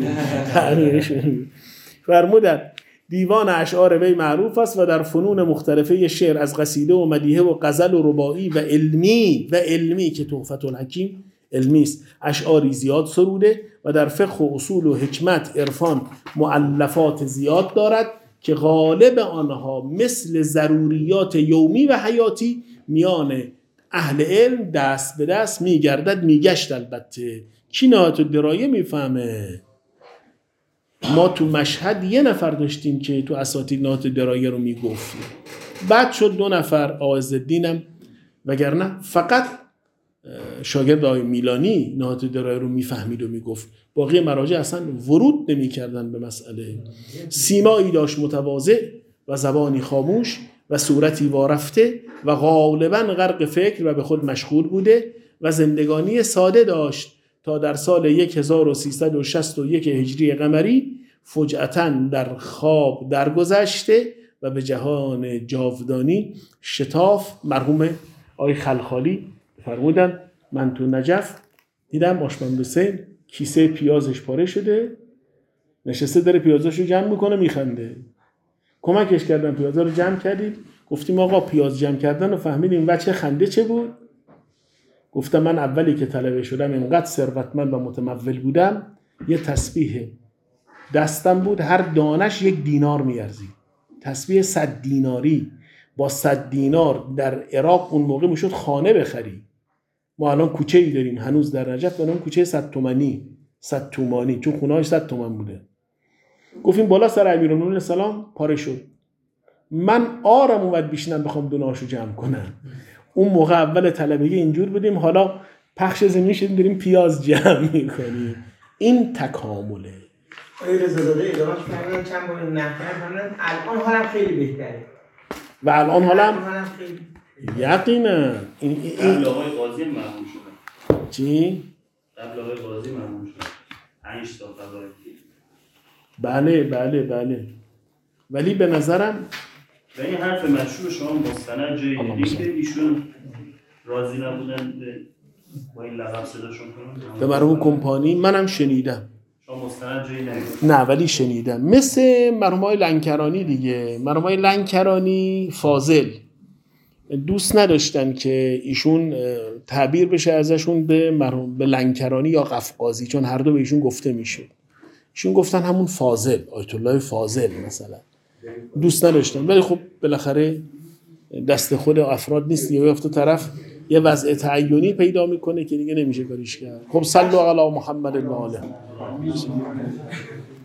فرمودن دیوان اشعار وی معروف است و در فنون مختلفه شعر از قصیده و مدیحه و غزل و رباعی و علمی و علمی که تحفة الحکیم علمی است اشعاری زیاد سروده و در فقه و اصول و حکمت عرفان مؤلفات زیاد دارد که غالب آنها مثل ضروریات یومی و حیاتی میان اهل علم دست به دست میگردد میگشت. البته کی نهایت الدرایه میفهمه؟ ما تو مشهد یه نفر داشتیم که تو اساتید نهایت الدرایه رو میگفت، بعد شد دو نفر، آقای عزالدینم، وگرنه فقط شاگرد آقای میلانی نهایت الدرایه رو میفهمید و میگفت، باقی مراجع اصلا ورود نمیکردن به مسئله. سیمایی داشت متواضع و زبانی خاموش و صورتی وارفته و غالباً غرق فکر و به خود مشغول بوده و زندگانی ساده داشت تا در سال هزار و سیصد و شصت و یک هجری قمری فجأتاً در خواب درگذشته و به جهان جاودانی شتاف. مرحوم آقای خلخالی فرمودن من تو نجف دیدم آشمند حسین کیسه پیازش پاره شده، نشسته داره پیازاشو جمع میکنه میخنده. کمکش کردن پیازا رو جمع کردیم، گفتیم آقا پیاز جمع کردن و فهمیدیم بچه خنده چه بود؟ گفتم من اولی که طلبه شدم اینقدر ثروتمند و متمول بودم یه تسبیح دستم بود هر دانش یک دینار میارزید، تسبیح صد دیناری. با صد دینار در عراق اون موقع میشد خانه بخری. ما الان کوچه ای داریم هنوز در نجف به نام کوچه صد تومانی، صد تومانی، چون خونه‌اش صد تومن بوده. گفتیم بالا سر امیرالمومنین سلام پاره شد. من آرم اومد بیشینم بخوام دونه‌هاشو جمع کنم. اون موقع اول طلبگی اینجور بودیم، حالا پخش زمین شدیم داریم پیاز جمع میکنیم. این تکامله. آقای رضازاده ادامهش فرمودن چند بار نقد کردن فرمودن الان حالم خیلی بهتره و الان الان حالم حالم خیلی یقینا این قبل این آقای قاضی مرحوم شدن. چی؟ قبل آقای قاضی مرحوم شدن. پنج تا قضایی. بله بله بله ولی به نظرم و این حرف مشهور شما مستند جایی اللهم دیدید صل. که ایشون راضی نبودن به با این لقب صداشون کنن؟ به مرحوم کمپانی منم شنیدم شما مستند جایی ندیدید؟ نه ولی شنیدم مثل مرحوم های لنکرانی دیگه مرحوم های لنکرانی فاضل دوست نداشتن که ایشون تعبیر بشه ازشون به مرحوم به لنکرانی یا قفقازی چون هر دو به ایشون گفته میشه ایشون گفتن همون فاضل آیت الله فاضل مثلا دوست نداشتن ولی خب بالاخره دست خود افراد نیست یا یافت طرف یه وضع تعینی پیدا میکنه که دیگه نمیشه کاریش کرد خب صلوا علی محمد و آله